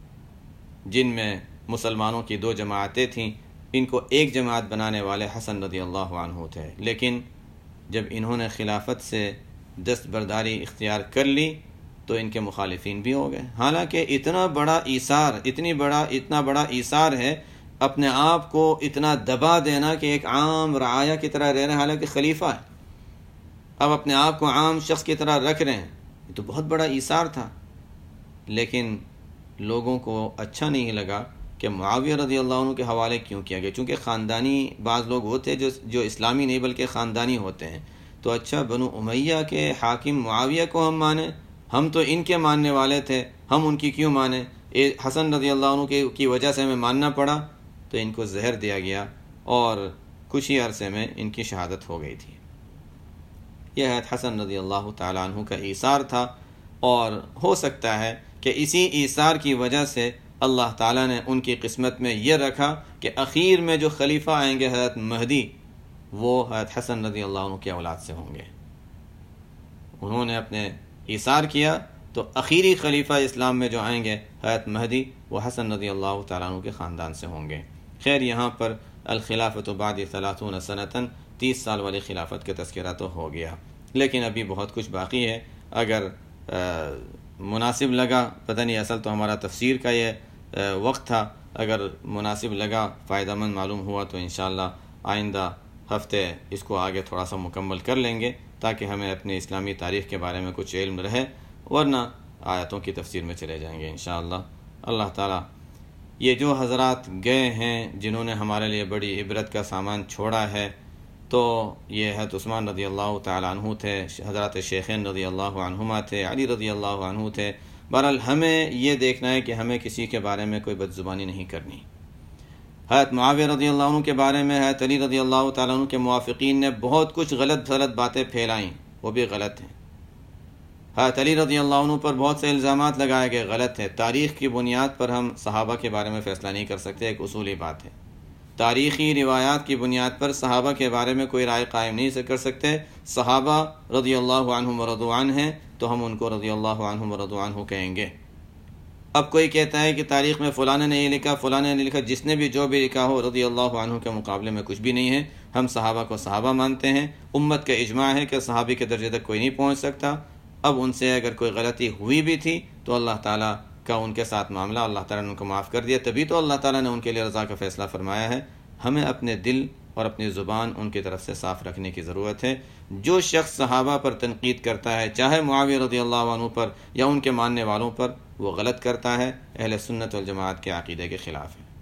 جن میں مسلمانوں کی دو جماعتیں تھیں، ان کو ایک جماعت بنانے والے حسن رضی اللہ عنہ تھے، لیکن جب انہوں نے خلافت سے دستبرداری اختیار کر لی تو ان کے مخالفین بھی ہو گئے۔ حالانکہ اتنا بڑا ایثار اتنی بڑا اتنا بڑا ایثار ہے، اپنے آپ کو اتنا دبا دینا کہ ایک عام رعایا کی طرح رہ رہے ہیں، حالانکہ خلیفہ ہے، اب اپنے آپ کو عام شخص کی طرح رکھ رہے ہیں، یہ تو بہت بڑا ایثار تھا۔ لیکن لوگوں کو اچھا نہیں لگا کہ معاویہ رضی اللہ عنہ کے حوالے کیوں کیا گیا، چونکہ خاندانی بعض لوگ ہوتے جو جو اسلامی نہیں بلکہ خاندانی ہوتے ہیں، تو اچھا بنو امیہ کے حاکم معاویہ کو ہم مانیں، ہم تو ان کے ماننے والے تھے، ہم ان کی کیوں مانیں، حسن رضی اللہ عنہ کی کی وجہ سے ہمیں ماننا پڑا، تو ان کو زہر دیا گیا اور کچھ ہی عرصے میں ان کی شہادت ہو گئی تھی۔ یہ حضرت حسن رضی اللہ تعالیٰ عنہ کا ایثار تھا، اور ہو سکتا ہے کہ اسی ایثار کی وجہ سے اللہ تعالیٰ نے ان کی قسمت میں یہ رکھا کہ اخیر میں جو خلیفہ آئیں گے حضرت مہدی، وہ حضرت حسن رضی اللہ عنہ کی اولاد سے ہوں گے۔ انہوں نے اپنے ایثار کیا تو اخیری خلیفہ اسلام میں جو آئیں گے حضرت مہدی، وہ حسن رضی اللہ تعالیٰ عنہ کے خاندان سے ہوں گے۔ خیر، یہاں پر الخلافۃ بعد ثلاثون سنتاً تیس سال والی خلافت کا تذکرہ تو ہو گیا، لیکن ابھی بہت کچھ باقی ہے۔ اگر مناسب لگا، پتہ نہیں، اصل تو ہمارا تفسیر کا یہ وقت تھا، اگر مناسب لگا، فائدہ مند معلوم ہوا تو انشاءاللہ آئندہ ہفتے اس کو آگے تھوڑا سا مکمل کر لیں گے، تاکہ ہمیں اپنے اسلامی تاریخ کے بارے میں کچھ علم رہے، ورنہ آیتوں کی تفسیر میں چلے جائیں گے انشاءاللہ۔ اللہ تعالیٰ یہ جو حضرات گئے ہیں جنہوں نے ہمارے لیے بڑی عبرت کا سامان چھوڑا ہے، تو یہ حضرت عثمان رضی اللہ تعالیٰ عنہ تھے، حضرات شیخین رضی اللہ عنہما تھے، علی رضی اللہ عنہ تھے۔ بہرحال ہمیں یہ دیکھنا ہے کہ ہمیں کسی کے بارے میں کوئی بد زبانی نہیں کرنی۔ حضرت معاویہ رضی اللہ عنہ کے بارے میں حضرت علی رضی اللہ تعالیٰ عنہ کے موافقین نے بہت کچھ غلط غلط باتیں پھیلائیں، وہ بھی غلط ہیں۔ حضرت علی رضی اللہ عنہ پر بہت سے الزامات لگائے گئے، غلط ہے۔ تاریخ کی بنیاد پر ہم صحابہ کے بارے میں فیصلہ نہیں کر سکتے، ایک اصولی بات ہے۔ تاریخی روایات کی بنیاد پر صحابہ کے بارے میں کوئی رائے قائم نہیں کر سکتے۔ صحابہ رضی اللہ عنہم ورضوا عنہ ہیں تو ہم ان کو رضی اللہ عنہم ورضوا عنہ کہیں گے۔ اب کوئی کہتا ہے کہ تاریخ میں فلاں نے یہ لکھا، فلاں نے لکھا، جس نے بھی جو بھی لکھا ہو، رضی اللہ عنہ کے مقابلے میں کچھ بھی نہیں ہے۔ ہم صحابہ کو صحابہ مانتے ہیں، امت کا اجماع ہے کہ صحابی کے درجے تک کوئی نہیں پہنچ سکتا۔ اب ان سے اگر کوئی غلطی ہوئی بھی تھی تو اللہ تعالیٰ کا ان کے ساتھ معاملہ، اللہ تعالیٰ نے ان کو معاف کر دیا، تبھی تو اللہ تعالیٰ نے ان کے لیے رضا کا فیصلہ فرمایا ہے۔ ہمیں اپنے دل اور اپنی زبان ان کی طرف سے صاف رکھنے کی ضرورت ہے۔ جو شخص صحابہ پر تنقید کرتا ہے، چاہے معاویہ رضی اللہ عنہ پر یا ان کے ماننے والوں پر، وہ غلط کرتا ہے، اہل سنت والجماعت کے عقیدے کے خلاف ہے۔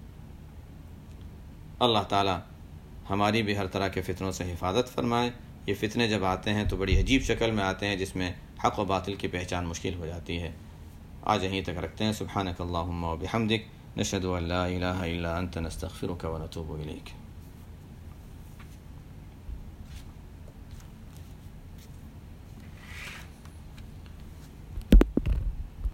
اللہ تعالیٰ ہماری بھی ہر طرح کے فتنوں سے حفاظت فرمائے۔ یہ فتنے جب آتے ہیں تو بڑی عجیب شکل میں آتے ہیں، جس میں حق و باطل کی پہچان مشکل ہو جاتی ہے۔ آج یہیں تک رکھتے ہیں۔ سبحانک اللہم و بحمدک، نشہد ان لا الہ الا انت، نستغفرک و نتوب الیک۔